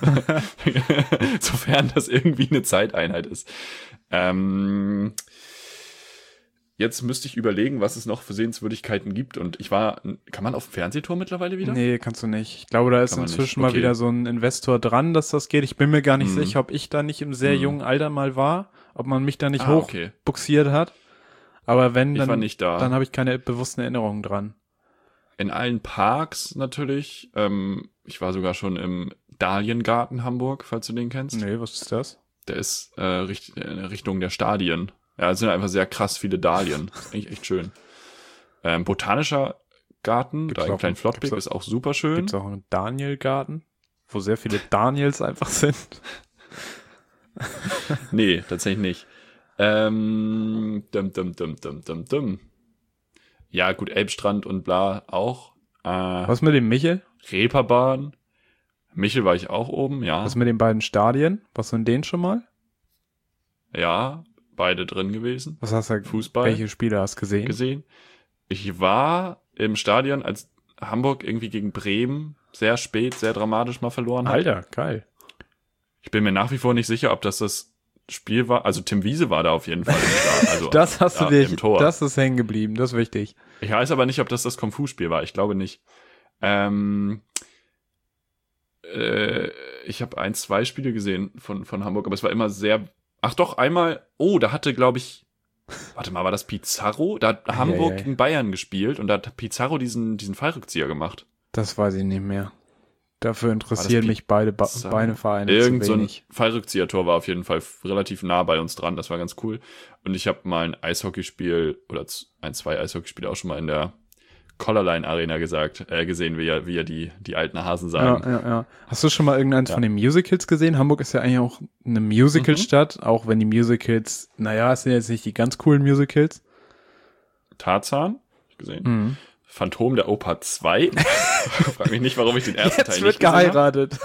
Sofern das irgendwie eine Zeiteinheit ist. Ähm, jetzt müsste ich überlegen, was es noch für Sehenswürdigkeiten gibt. Und ich war, kann man auf dem Fernsehturm mittlerweile wieder? Nee, kannst du nicht. Ich glaube, da ist inzwischen okay. mal wieder so ein Investor dran, dass das geht. Ich bin mir gar nicht hm. sicher, ob ich da nicht im sehr hm. jungen Alter mal war, ob man mich da nicht ah, hochbuxiert okay. hat. Aber wenn, dann, da. dann habe ich keine bewussten Erinnerungen dran. In allen Parks natürlich. Ähm, ich war sogar schon im Dahliengarten Hamburg, falls du den kennst. Nee, was ist das? Der ist äh, richt- in Richtung der Stadien. Ja, es sind einfach sehr krass viele Dahlien. Das ist eigentlich echt schön. Ähm, Botanischer Garten, gibt's da in Klein-Flottbek, ist auch super schön. Gibt es auch einen Daniel-Garten, wo sehr viele Daniels einfach sind? Nee, tatsächlich nicht. Ähm, dum, dum, dum, dum, dum, dum. Ja, gut, Elbstrand und bla auch. Äh, Was mit dem Michel? Reeperbahn. Michel war ich auch oben, ja. Was mit den beiden Stadien? Was in denen schon mal? Ja, beide drin gewesen. Was hast du? Fußball. Welche Spiele hast du gesehen? Gesehen. Ich war im Stadion, als Hamburg irgendwie gegen Bremen sehr spät, sehr dramatisch mal verloren hat. Alter, geil. Ich bin mir nach wie vor nicht sicher, ob das das Spiel war. Also Tim Wiese war da auf jeden Fall im Stadion. Also das hast ja, du dich, im Tor. Das ist hängen geblieben, das ist wichtig. Ich weiß aber nicht, ob das das Kung-Fu-Spiel war. Ich glaube nicht. Ähm, äh, ich habe ein, zwei Spiele gesehen von, von Hamburg, aber es war immer sehr... Ach doch, einmal... Oh, da hatte, glaube ich... Warte mal, war das Pizarro? Da hat Hamburg Eieiei. gegen Bayern gespielt und da hat Pizarro diesen, diesen Fallrückzieher gemacht. Das weiß ich nicht mehr. Dafür interessieren mich beide ba- Beinevereine Irgend zu wenig. So ein Fallrückzieher-Tor war auf jeden Fall relativ nah bei uns dran. Das war ganz cool. Und ich habe mal ein Eishockeyspiel oder ein, zwei Eishockeyspiele auch schon mal in der Collarline Arena gesagt, äh, gesehen, wie ja, wie ja die, die alten Hasen sagen. Ja, ja, ja. Hast du schon mal irgendeins ja. von den Musicals gesehen? Hamburg ist ja eigentlich auch eine Musical-Stadt, mhm. auch wenn die Musicals, naja, es sind jetzt nicht die ganz coolen Musicals. Tarzan, hab ich gesehen. Mhm. Phantom der Oper zwei. Frag mich nicht, warum ich den ersten Jetzt Teil wird nicht gesehen geheiratet.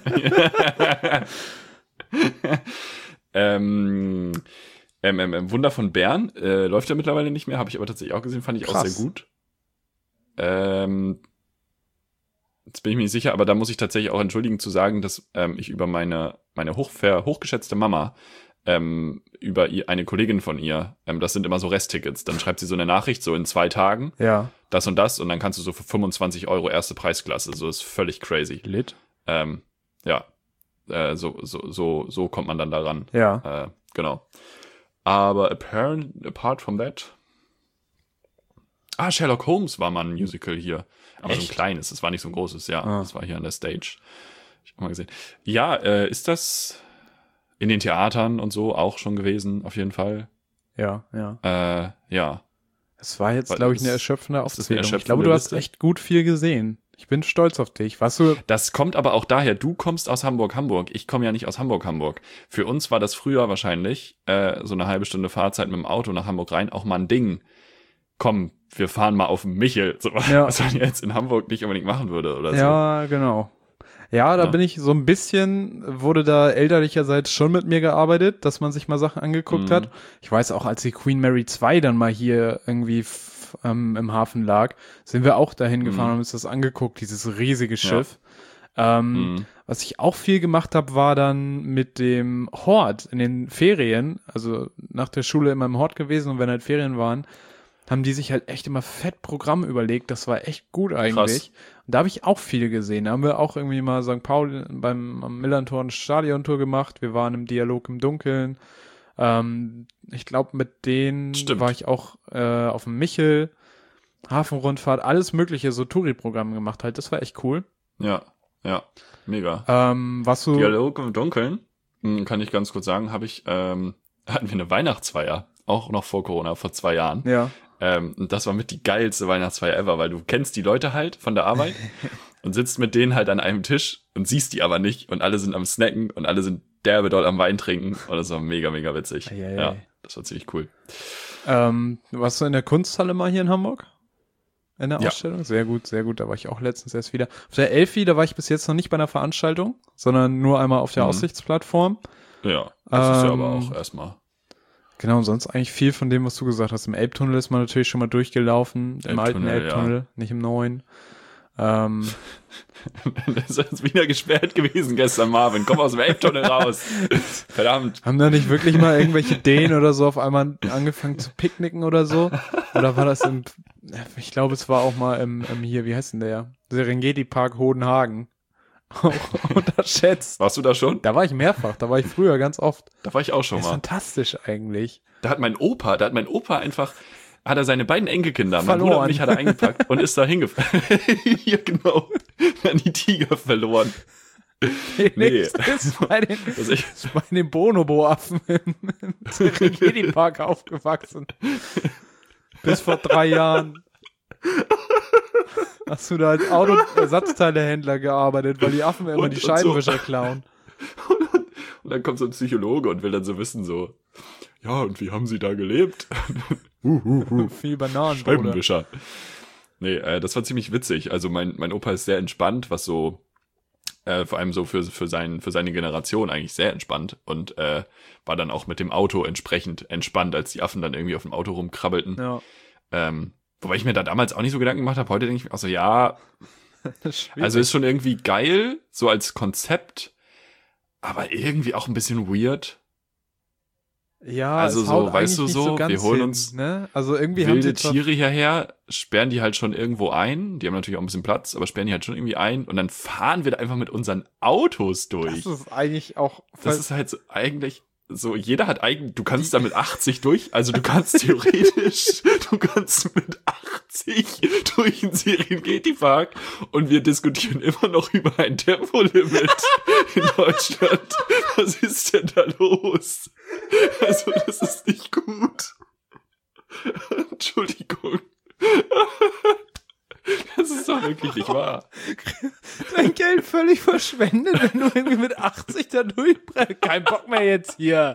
ähm, ähm, ähm, Wunder von Bern äh, läuft ja mittlerweile nicht mehr, habe ich aber tatsächlich auch gesehen, fand ich Krass. auch sehr gut. Ähm, jetzt bin ich mir nicht sicher, aber da muss ich tatsächlich auch entschuldigen zu sagen, dass ähm, ich über meine meine hochver hochgeschätzte Mama ähm, über ihr, eine Kollegin von ihr, ähm, das sind immer so Resttickets, dann schreibt sie so eine Nachricht, so in zwei Tagen, ja. das und das, und dann kannst du so für fünfundzwanzig Euro erste Preisklasse, so ist völlig crazy. Lit. Ähm, ja, äh, so, so, so, so kommt man dann da ran. Ja. Äh, genau. Aber apparent, apart from that, ah, Sherlock Holmes war mal ein Musical hier, aber Echt? so ein kleines, das war nicht so ein großes, ja, ah. das war hier an der Stage. Ich hab mal gesehen. Ja, äh, ist das in den Theatern und so auch schon gewesen, auf jeden Fall. Ja, ja. Äh, ja. Es war jetzt, glaube ich, eine erschöpfende Aufzählung. Eine ich glaube, du hast Liste? echt gut viel gesehen. Ich bin stolz auf dich. Warst du? Das kommt aber auch daher, du kommst aus Hamburg, Hamburg. Ich komme ja nicht aus Hamburg, Hamburg. Für uns war das früher wahrscheinlich, äh, so eine halbe Stunde Fahrzeit mit dem Auto nach Hamburg rein, auch mal ein Ding. Komm, wir fahren mal auf den Michel. So, ja. Was man jetzt in Hamburg nicht unbedingt machen würde oder so. Ja, genau. Ja, da ja. bin ich so ein bisschen, wurde da elterlicherseits schon mit mir gearbeitet, dass man sich mal Sachen angeguckt mhm. hat. Ich weiß auch, als die Queen Mary zwei dann mal hier irgendwie f- ähm, im Hafen lag, sind wir auch dahin gefahren und mhm. uns das angeguckt, dieses riesige Schiff. Ja. Ähm, mhm. Was ich auch viel gemacht habe, war dann mit dem Hort in den Ferien, also nach der Schule immer im Hort gewesen und wenn halt Ferien waren, haben die sich halt echt immer fett Programm überlegt. Das war echt gut eigentlich. Krass. Und da habe ich auch viel gesehen. Da haben wir auch irgendwie mal Sankt Pauli beim am Millantor eine Stadiontour gemacht. Wir waren im Dialog im Dunkeln. Ähm, ich glaube, mit denen Stimmt. war ich auch äh, auf dem Michel, Hafenrundfahrt, alles mögliche, so Touri-Programme gemacht halt. Das war echt cool. Ja, ja, mega. Ähm, was du... Dialog im Dunkeln, hm, kann ich ganz kurz sagen, habe ich, ähm, hatten wir eine Weihnachtsfeier, auch noch vor Corona, vor zwei Jahren. Ja. Ähm, und das war mit die geilste Weihnachtsfeier ever, weil du kennst die Leute halt von der Arbeit und sitzt mit denen halt an einem Tisch und siehst die aber nicht und alle sind am Snacken und alle sind derbe dort am Wein trinken und das war mega, mega witzig. Ei, ei, ja, ei. das war ziemlich cool. Ähm, warst du in der Kunsthalle mal hier in Hamburg? In der Ja. Ausstellung? Sehr gut, sehr gut. Da war ich auch letztens erst wieder. Auf der Elfi, da war ich bis jetzt noch nicht bei einer Veranstaltung, sondern nur einmal auf der Mhm. Aussichtsplattform. Ja, das ist ja Ähm, aber auch erstmal. Genau, und sonst eigentlich viel von dem, was du gesagt hast. Im Elbtunnel ist man natürlich schon mal durchgelaufen. Im alten Elbtunnel, Elbtunnel, nicht im neuen. Ähm, Das ist wieder gesperrt gewesen gestern, Marvin. Komm aus dem Elbtunnel raus. Verdammt. haben da nicht wirklich mal irgendwelche Dänen oder so auf einmal angefangen zu picknicken oder so? Oder war das im, ich glaube, es war auch mal im, im hier, wie heißt denn der? Serengeti Park Hodenhagen. Auch unterschätzt. Warst du da schon? Da war ich mehrfach, da war ich früher ganz oft. Da war ich auch schon Das ist mal. fantastisch eigentlich. Da hat mein Opa, da hat mein Opa einfach, hat er seine beiden Enkelkinder, mein Verloren. Bruder und mich hat er eingepackt und ist da hingefahren. Ja, genau. Dann die Tiger verloren. Felix ist bei den, Das ist ist bei den Bonobo-Affen im, im Serengeti Park aufgewachsen. Bis vor drei Jahren. Hast du da als Autoersatzteilehändler gearbeitet, weil die Affen immer Und- die und so. Scheibenwischer klauen. Und dann kommt so ein Psychologe und will dann so wissen, so, ja, und wie haben sie da gelebt? uh, uh, uh. Viel Bananen, Bruder. Scheibenwischer. Nee, äh, das war ziemlich witzig. Also mein, mein Opa ist sehr entspannt, was so, äh, vor allem so für, für, sein, für seine Generation eigentlich sehr entspannt und äh, war dann auch mit dem Auto entsprechend entspannt, als die Affen dann irgendwie auf dem Auto rumkrabbelten. Ja. Ähm, wobei ich mir da damals auch nicht so Gedanken gemacht habe. Heute denke ich mir auch so, ja, also ist schon irgendwie geil, so als Konzept, aber irgendwie auch ein bisschen weird. ja, also es so, haut weißt du eigentlich nicht so, ganz wir holen hin, uns ne? Also irgendwie haben wilde die zwar- Tiere hierher, sperren die halt schon irgendwo ein. Die haben natürlich auch ein bisschen Platz, aber sperren die halt schon irgendwie ein. Und dann fahren wir da einfach mit unseren Autos durch. Das ist eigentlich auch Das ist halt so eigentlich so, jeder hat eigen, du kannst da mit achtzig durch, also du kannst theoretisch, du kannst mit achtzig durch den Serengeti-Park und wir diskutieren immer noch über ein Tempolimit in Deutschland. Was ist denn da los? Also, das ist nicht gut. Entschuldigung. Das ist doch wirklich nicht wahr. dein Geld völlig verschwendet, wenn du irgendwie mit achtzig da durchbrennst. Kein Bock mehr jetzt hier.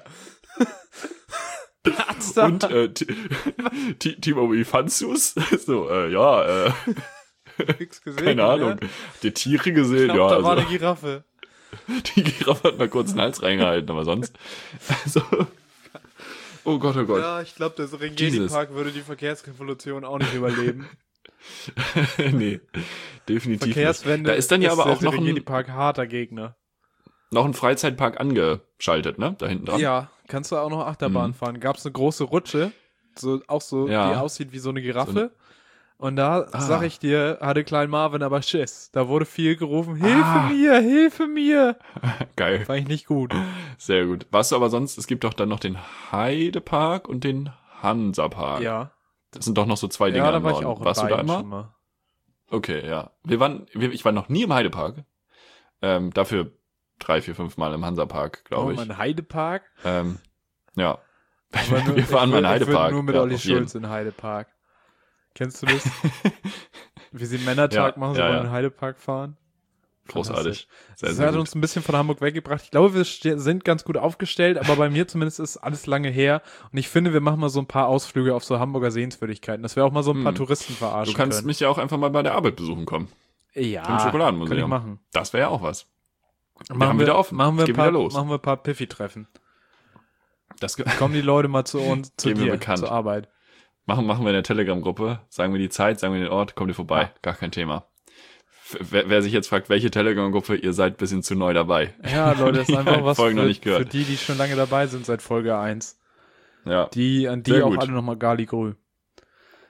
Platz da. Und, äh, T- T- Timo, wie fandst du's? So, äh, ja, äh, Nix gesehen, keine Ahnung. Ne? Die Tiere gesehen, Ich glaub, ja, da war also, eine Giraffe. die Giraffe hat mal kurz den Hals reingehalten, aber sonst, also, oh Gott, oh Gott. Ja, ich glaube, der Serengeti-Park würde die Verkehrsrevolution auch nicht überleben. Nee, definitiv nicht. Verkehrswende Da ist dann ja aber der auch noch ein, Serengeti-Park harter Gegner. noch ein Freizeitpark angeschaltet, ne, da hinten dran. Ja, kannst du auch noch Achterbahn Mhm. fahren. Gab's eine große Rutsche, so auch so, Ja. die aussieht wie so eine Giraffe. So eine- Und da, Ah. sag ich dir, hatte Klein Marvin aber Schiss. Da wurde viel gerufen, Hilfe Ah. mir, Hilfe mir. Geil, War ich nicht gut. sehr gut. Warst du aber sonst, es gibt doch dann noch den Heidepark und den Hansapark. Ja. Das sind doch noch so zwei Dinge Ja, da im war ich Norden. auch in Warst du da beiden immer? schon mal. Okay, ja. Wir waren, wir, ich war noch nie im Heidepark. Ähm, dafür drei, vier, fünf Mal im Hansapark, glaube Oh, ich. mein Heidepark. Ähm, ja. Aber nur- wir waren ich mal in würd- ich würd Heidepark. nur mit ja, Olli auf jeden. Schulz in Heidepark. Kennst du das? Wie sie einen Männertag Ja, machen, so ja, wollen ja. in den Heidepark fahren. Großartig. Sehr, Das sehr hat gut. uns ein bisschen von Hamburg weggebracht. Ich glaube, wir ste- sind ganz gut aufgestellt, aber bei mir zumindest ist alles lange her. Und ich finde, wir machen mal so ein paar Ausflüge auf so Hamburger Sehenswürdigkeiten, dass wir auch mal so ein paar Hm. Touristen verarschen Du kannst können. mich ja auch einfach mal bei der Arbeit besuchen kommen. ja, Im Schokoladenmuseum. Kann ich machen. Das wäre ja auch was. Machen haben wieder offen. Machen wir, Es ein geht paar, wieder los. machen wir ein paar Piffy-Treffen. Das ge- Kommen die Leute mal zu uns, zu Geben wir dir, bekannt. zur Arbeit. machen, machen wir in der Telegram-Gruppe. Sagen wir die Zeit, sagen wir den Ort, kommt ihr vorbei. Ja. Gar kein Thema. F- Wer, wer sich jetzt fragt, welche Telegram-Gruppe, ihr seid ein bisschen zu neu dabei. Ja, Leute, das ist einfach was Folgen noch für, nicht gehört. für die, die schon lange dabei sind seit Folge eins. Ja. Die, an die Sehr auch gut. alle nochmal Gali Grü.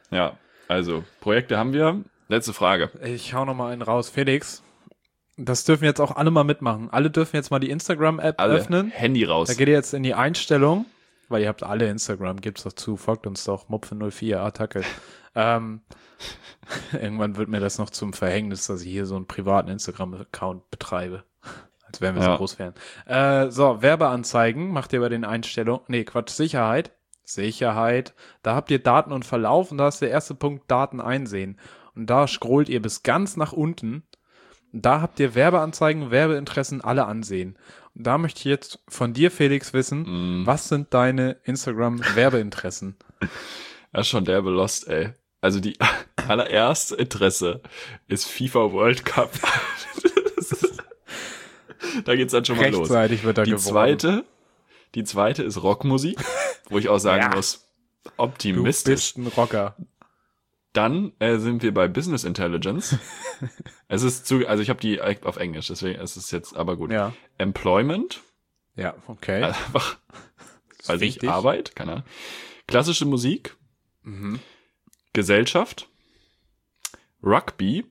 Ja, also Projekte haben wir. Letzte Frage. Ich hau noch mal einen raus. Felix, das dürfen jetzt auch alle mal mitmachen. Alle dürfen jetzt mal die Instagram-App Alle öffnen. Handy raus. Da geht ihr jetzt in die Einstellung, weil ihr habt alle Instagram, gibt's doch zu, folgt uns doch, Mupfe null vier, Attacke. ähm, irgendwann wird mir das noch zum Verhängnis, dass ich hier so einen privaten Instagram-Account betreibe. Als wären wir Ja. so groß wären. Äh, so, Werbeanzeigen macht ihr bei den Einstellungen, nee, Quatsch, Sicherheit. Sicherheit. Da habt ihr Daten und Verlauf und da ist der erste Punkt Daten einsehen. Und da scrollt ihr bis ganz nach unten. Und da habt ihr Werbeanzeigen, Werbeinteressen, alle ansehen. Und da möchte ich jetzt von dir, Felix, wissen, Mm. was sind deine Instagram-Werbeinteressen? Das ist schon derbe Lost, ey. Also die allererste Interesse ist FIFA World Cup. Das ist, da geht's dann schon mal los. Rechtzeitig wird da Die geworben. zweite, die zweite ist Rockmusik, wo ich auch sagen Ja. muss, Du optimistisch. bist ein Rocker. Dann äh, sind wir bei Business Intelligence. Es ist zu, also ich habe die auf Englisch, deswegen ist es jetzt aber gut. Ja, Employment, ja, okay. einfach, Ist also ich wichtig. Arbeit, keine Ahnung. Klassische Musik, Mhm. Gesellschaft, Rugby,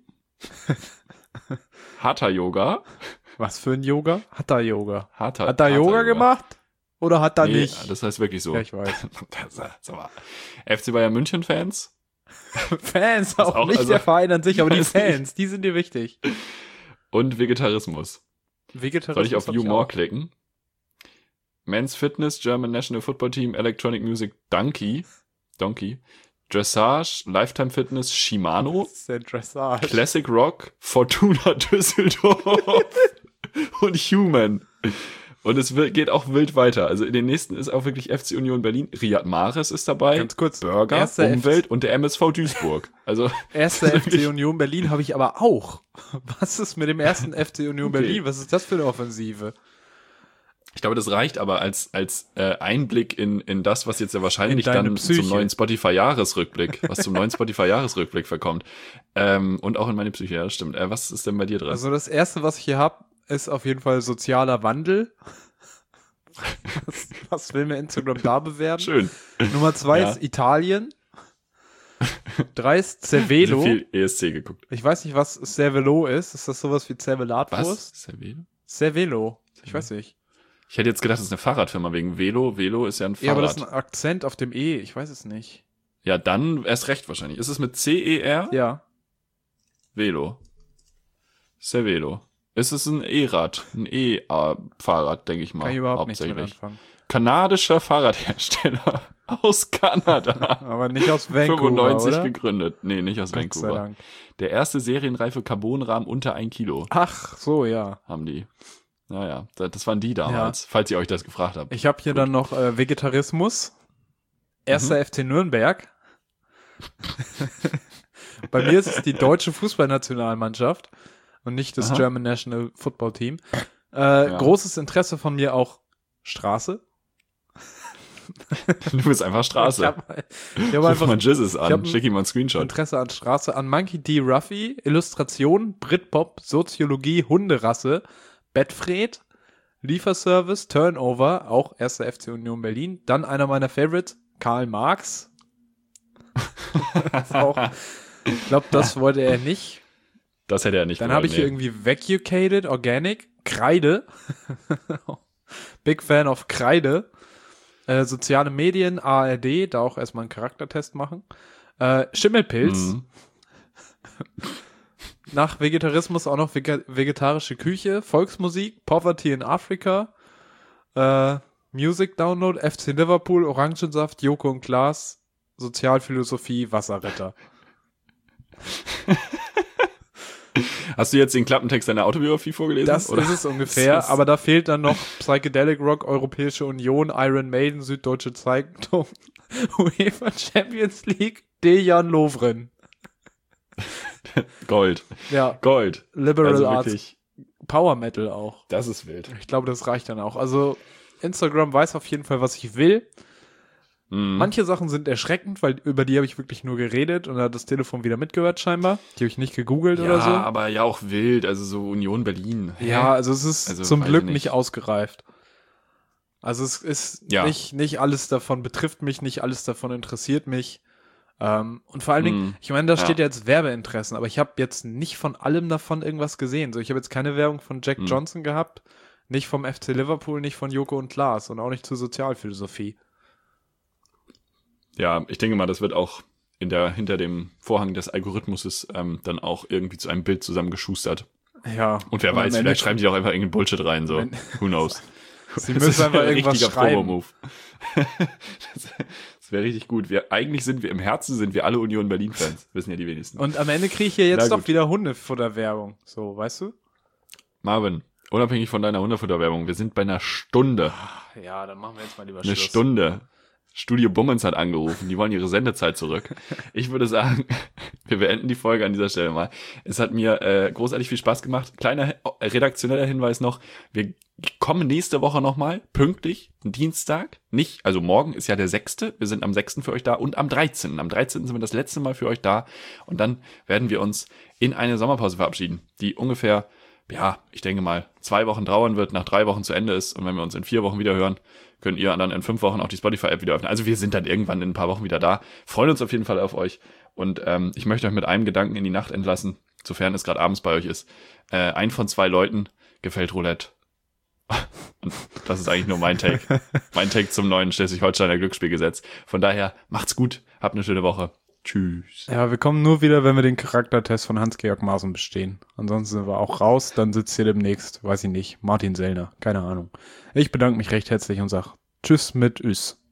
Hatha Yoga, Was für ein Yoga? Hat er Yoga? Hatha, Hat er Hatha Yoga gemacht? Oder hat er Nee, nicht? das heißt wirklich so. Ja, ich weiß. Das, sag mal. F C Bayern München Fans Fans, auch, auch- nicht also- der Verein an sich, aber die Weiß nicht. Fans, die sind dir wichtig. und Vegetarismus. Vegetarismus Soll ich auf hab You auch. More klicken? Men's Fitness, German National Football Team, Electronic Music, Donkey, Donkey, Dressage, Lifetime Fitness, Shimano, Das ist der Dressage. Classic Rock, Fortuna Düsseldorf und Human. Und es wird, geht auch wild weiter. Also in den nächsten ist auch wirklich F C Union Berlin. Riyad Mahrez ist dabei. Ganz kurz. Burger, Erster Umwelt und der M S V Duisburg. Also Erster F C Union Berlin habe ich aber auch. Was ist mit dem ersten F C Union Okay. Berlin? Was ist das für eine Offensive? ich glaube, das reicht aber als als äh, Einblick in in das, was jetzt ja wahrscheinlich In deine dann Psyche. zum neuen Spotify-Jahresrückblick, was zum neuen Spotify-Jahresrückblick verkommt. Ähm, und auch in meine Psyche, ja, das stimmt. Äh, was ist denn bei dir drin? Also das erste, was ich hier habe, ist auf jeden Fall sozialer Wandel. Was, was will mir Instagram da bewerben? Schön. Nummer zwei Ja. ist Italien. Drei ist Ich habe Cervelo. viel E S C geguckt. Ich weiß nicht, was Cervelo ist. Ist das sowas wie Cervelatwurst? Was? Ist der Velo? Cervelo. Ich weiß nicht. Ich hätte jetzt gedacht, das ist eine Fahrradfirma wegen Velo. Velo ist ja ein Ja, aber das Fahrrad. ist ein Akzent auf dem E. Ich weiß es nicht. Ja, dann erst recht wahrscheinlich. Ist es mit C E R? Ja. Velo. Cervelo. Ist es ein E-Rad? Ein E-Fahrrad, denke ich mal. Kann ich überhaupt nichts mit hauptsächlich. anfangen. Kanadischer Fahrradhersteller aus Kanada. Aber nicht aus Vancouver, fünfundneunzig oder? gegründet. Nee, nicht aus Gott sei Vancouver. Dank. Der erste serienreife Carbonrahmen unter ein Kilo Ach, so, ja. haben die. Naja, das waren die damals, falls ihr euch das gefragt habt. Ich habe hier Gut. dann noch äh, Vegetarismus. Erster Mhm. F C Nürnberg. Bei mir ist es die deutsche Fußballnationalmannschaft und nicht das Aha. German National Football Team. Äh, Ja. Großes Interesse von mir auch Straße. Du bist einfach Straße. Ich habe ich hab Ruf einfach mal Jizzes ich an, hab ein- schick ihm mal einen Screenshot. Interesse an Straße, an Monkey D. Ruffy, Illustration, Britpop, Soziologie, Hunderasse, Bettfred, Lieferservice, Turnover, auch erster F C Union Berlin. Dann einer meiner Favorites, Karl Marx. Das ist auch, ich glaube, das wollte er nicht. Das hätte er nicht Dann gewollt, habe ich hier nee. irgendwie Vacucated, Organic, Kreide. Big Fan of Kreide. Äh, soziale Medien, A R D, da auch erstmal einen Charaktertest machen. Äh, Schimmelpilz. Mhm. Nach Vegetarismus auch noch vega- vegetarische Küche, Volksmusik, Poverty in Africa, äh, Music Download, F C Liverpool, Orangensaft, Joko und Klaas, Sozialphilosophie, Wasserretter. Hast du jetzt den Klappentext deiner Autobiografie vorgelesen? Das oder? ist es ungefähr, Das ist- aber da fehlt dann noch Psychedelic Rock, Europäische Union, Iron Maiden, Süddeutsche Zeitung, UEFA Champions League, Dejan Lovren. Gold. Ja, Gold. Liberal Also Arts, wirklich, Power Metal auch. das ist wild. Ich glaube, das reicht dann auch. Also Instagram weiß auf jeden Fall, was ich will. Mhm. Manche Sachen sind erschreckend, weil über die habe ich wirklich nur geredet und da hat das Telefon wieder mitgehört scheinbar. Die habe ich nicht gegoogelt ja, oder so. aber ja auch wild, also so Union Berlin. Ja, also es ist Also, zum weiß Glück ich nicht. nicht. ausgereift. Also es ist Ja. nicht, nicht alles davon betrifft mich, nicht alles davon interessiert mich. Ähm, und vor allen Dingen, Mm, ich meine, da ja. steht jetzt Werbeinteressen, aber ich habe jetzt nicht von allem davon irgendwas gesehen. So, ich habe jetzt keine Werbung von Jack Mm. Johnson gehabt, nicht vom F C Liverpool, nicht von Joko und Klaas und auch nicht zur Sozialphilosophie. Ja, ich denke mal, das wird auch in der, hinter dem Vorhang des Algorithmuses ähm, dann auch irgendwie zu einem Bild zusammengeschustert. Ja. Und wer am weiß, Ende- vielleicht schreiben die auch einfach irgendeinen Bullshit rein, so. Wenn- Who knows? Sie Das müssen ist einfach ein irgendwas richtiger schreiben. Promo-Move. Das, das wäre richtig gut. Wir, eigentlich sind wir im Herzen sind wir alle Union Berlin-Fans. Wissen ja die wenigsten. Und am Ende kriege ich hier Na jetzt doch gut. wieder Hundefutterwerbung. So, weißt du? Marvin, unabhängig von deiner Hundefutterwerbung, wir sind bei einer Stunde. Ja, dann machen wir jetzt mal lieber Eine Schluss. Stunde. Studio Bummens hat angerufen, die wollen ihre Sendezeit zurück. Ich würde sagen, wir beenden die Folge an dieser Stelle mal. Es hat mir äh, großartig viel Spaß gemacht. Kleiner äh, redaktioneller Hinweis noch, wir kommen nächste Woche nochmal, pünktlich, Dienstag, nicht, also morgen ist ja der sechste. Wir sind am sechsten für euch da und am dreizehnten Am dreizehnten sind wir das letzte Mal für euch da und dann werden wir uns in eine Sommerpause verabschieden, die ungefähr, ja, ich denke mal, zwei Wochen dauern wird, nach drei Wochen zu Ende ist und wenn wir uns in vier Wochen wieder hören, könnt ihr dann in fünf Wochen auch die Spotify-App wieder öffnen. Also wir sind dann irgendwann in ein paar Wochen wieder da. Freuen uns auf jeden Fall auf euch. Und ähm, ich möchte euch mit einem Gedanken in die Nacht entlassen, sofern es gerade abends bei euch ist. Äh, ein von zwei Leuten gefällt Roulette. Und das ist eigentlich nur mein Take. Mein Take zum neuen Schleswig-Holsteiner Glücksspielgesetz. Von daher, macht's gut. Habt eine schöne Woche. Tschüss. Ja, wir kommen nur wieder, wenn wir den Charaktertest von Hans-Georg Maaßen bestehen. Ansonsten sind wir auch raus, dann sitzt hier demnächst, weiß ich nicht, Martin Sellner, keine Ahnung. Ich bedanke mich recht herzlich und sag Tschüss mit Üs.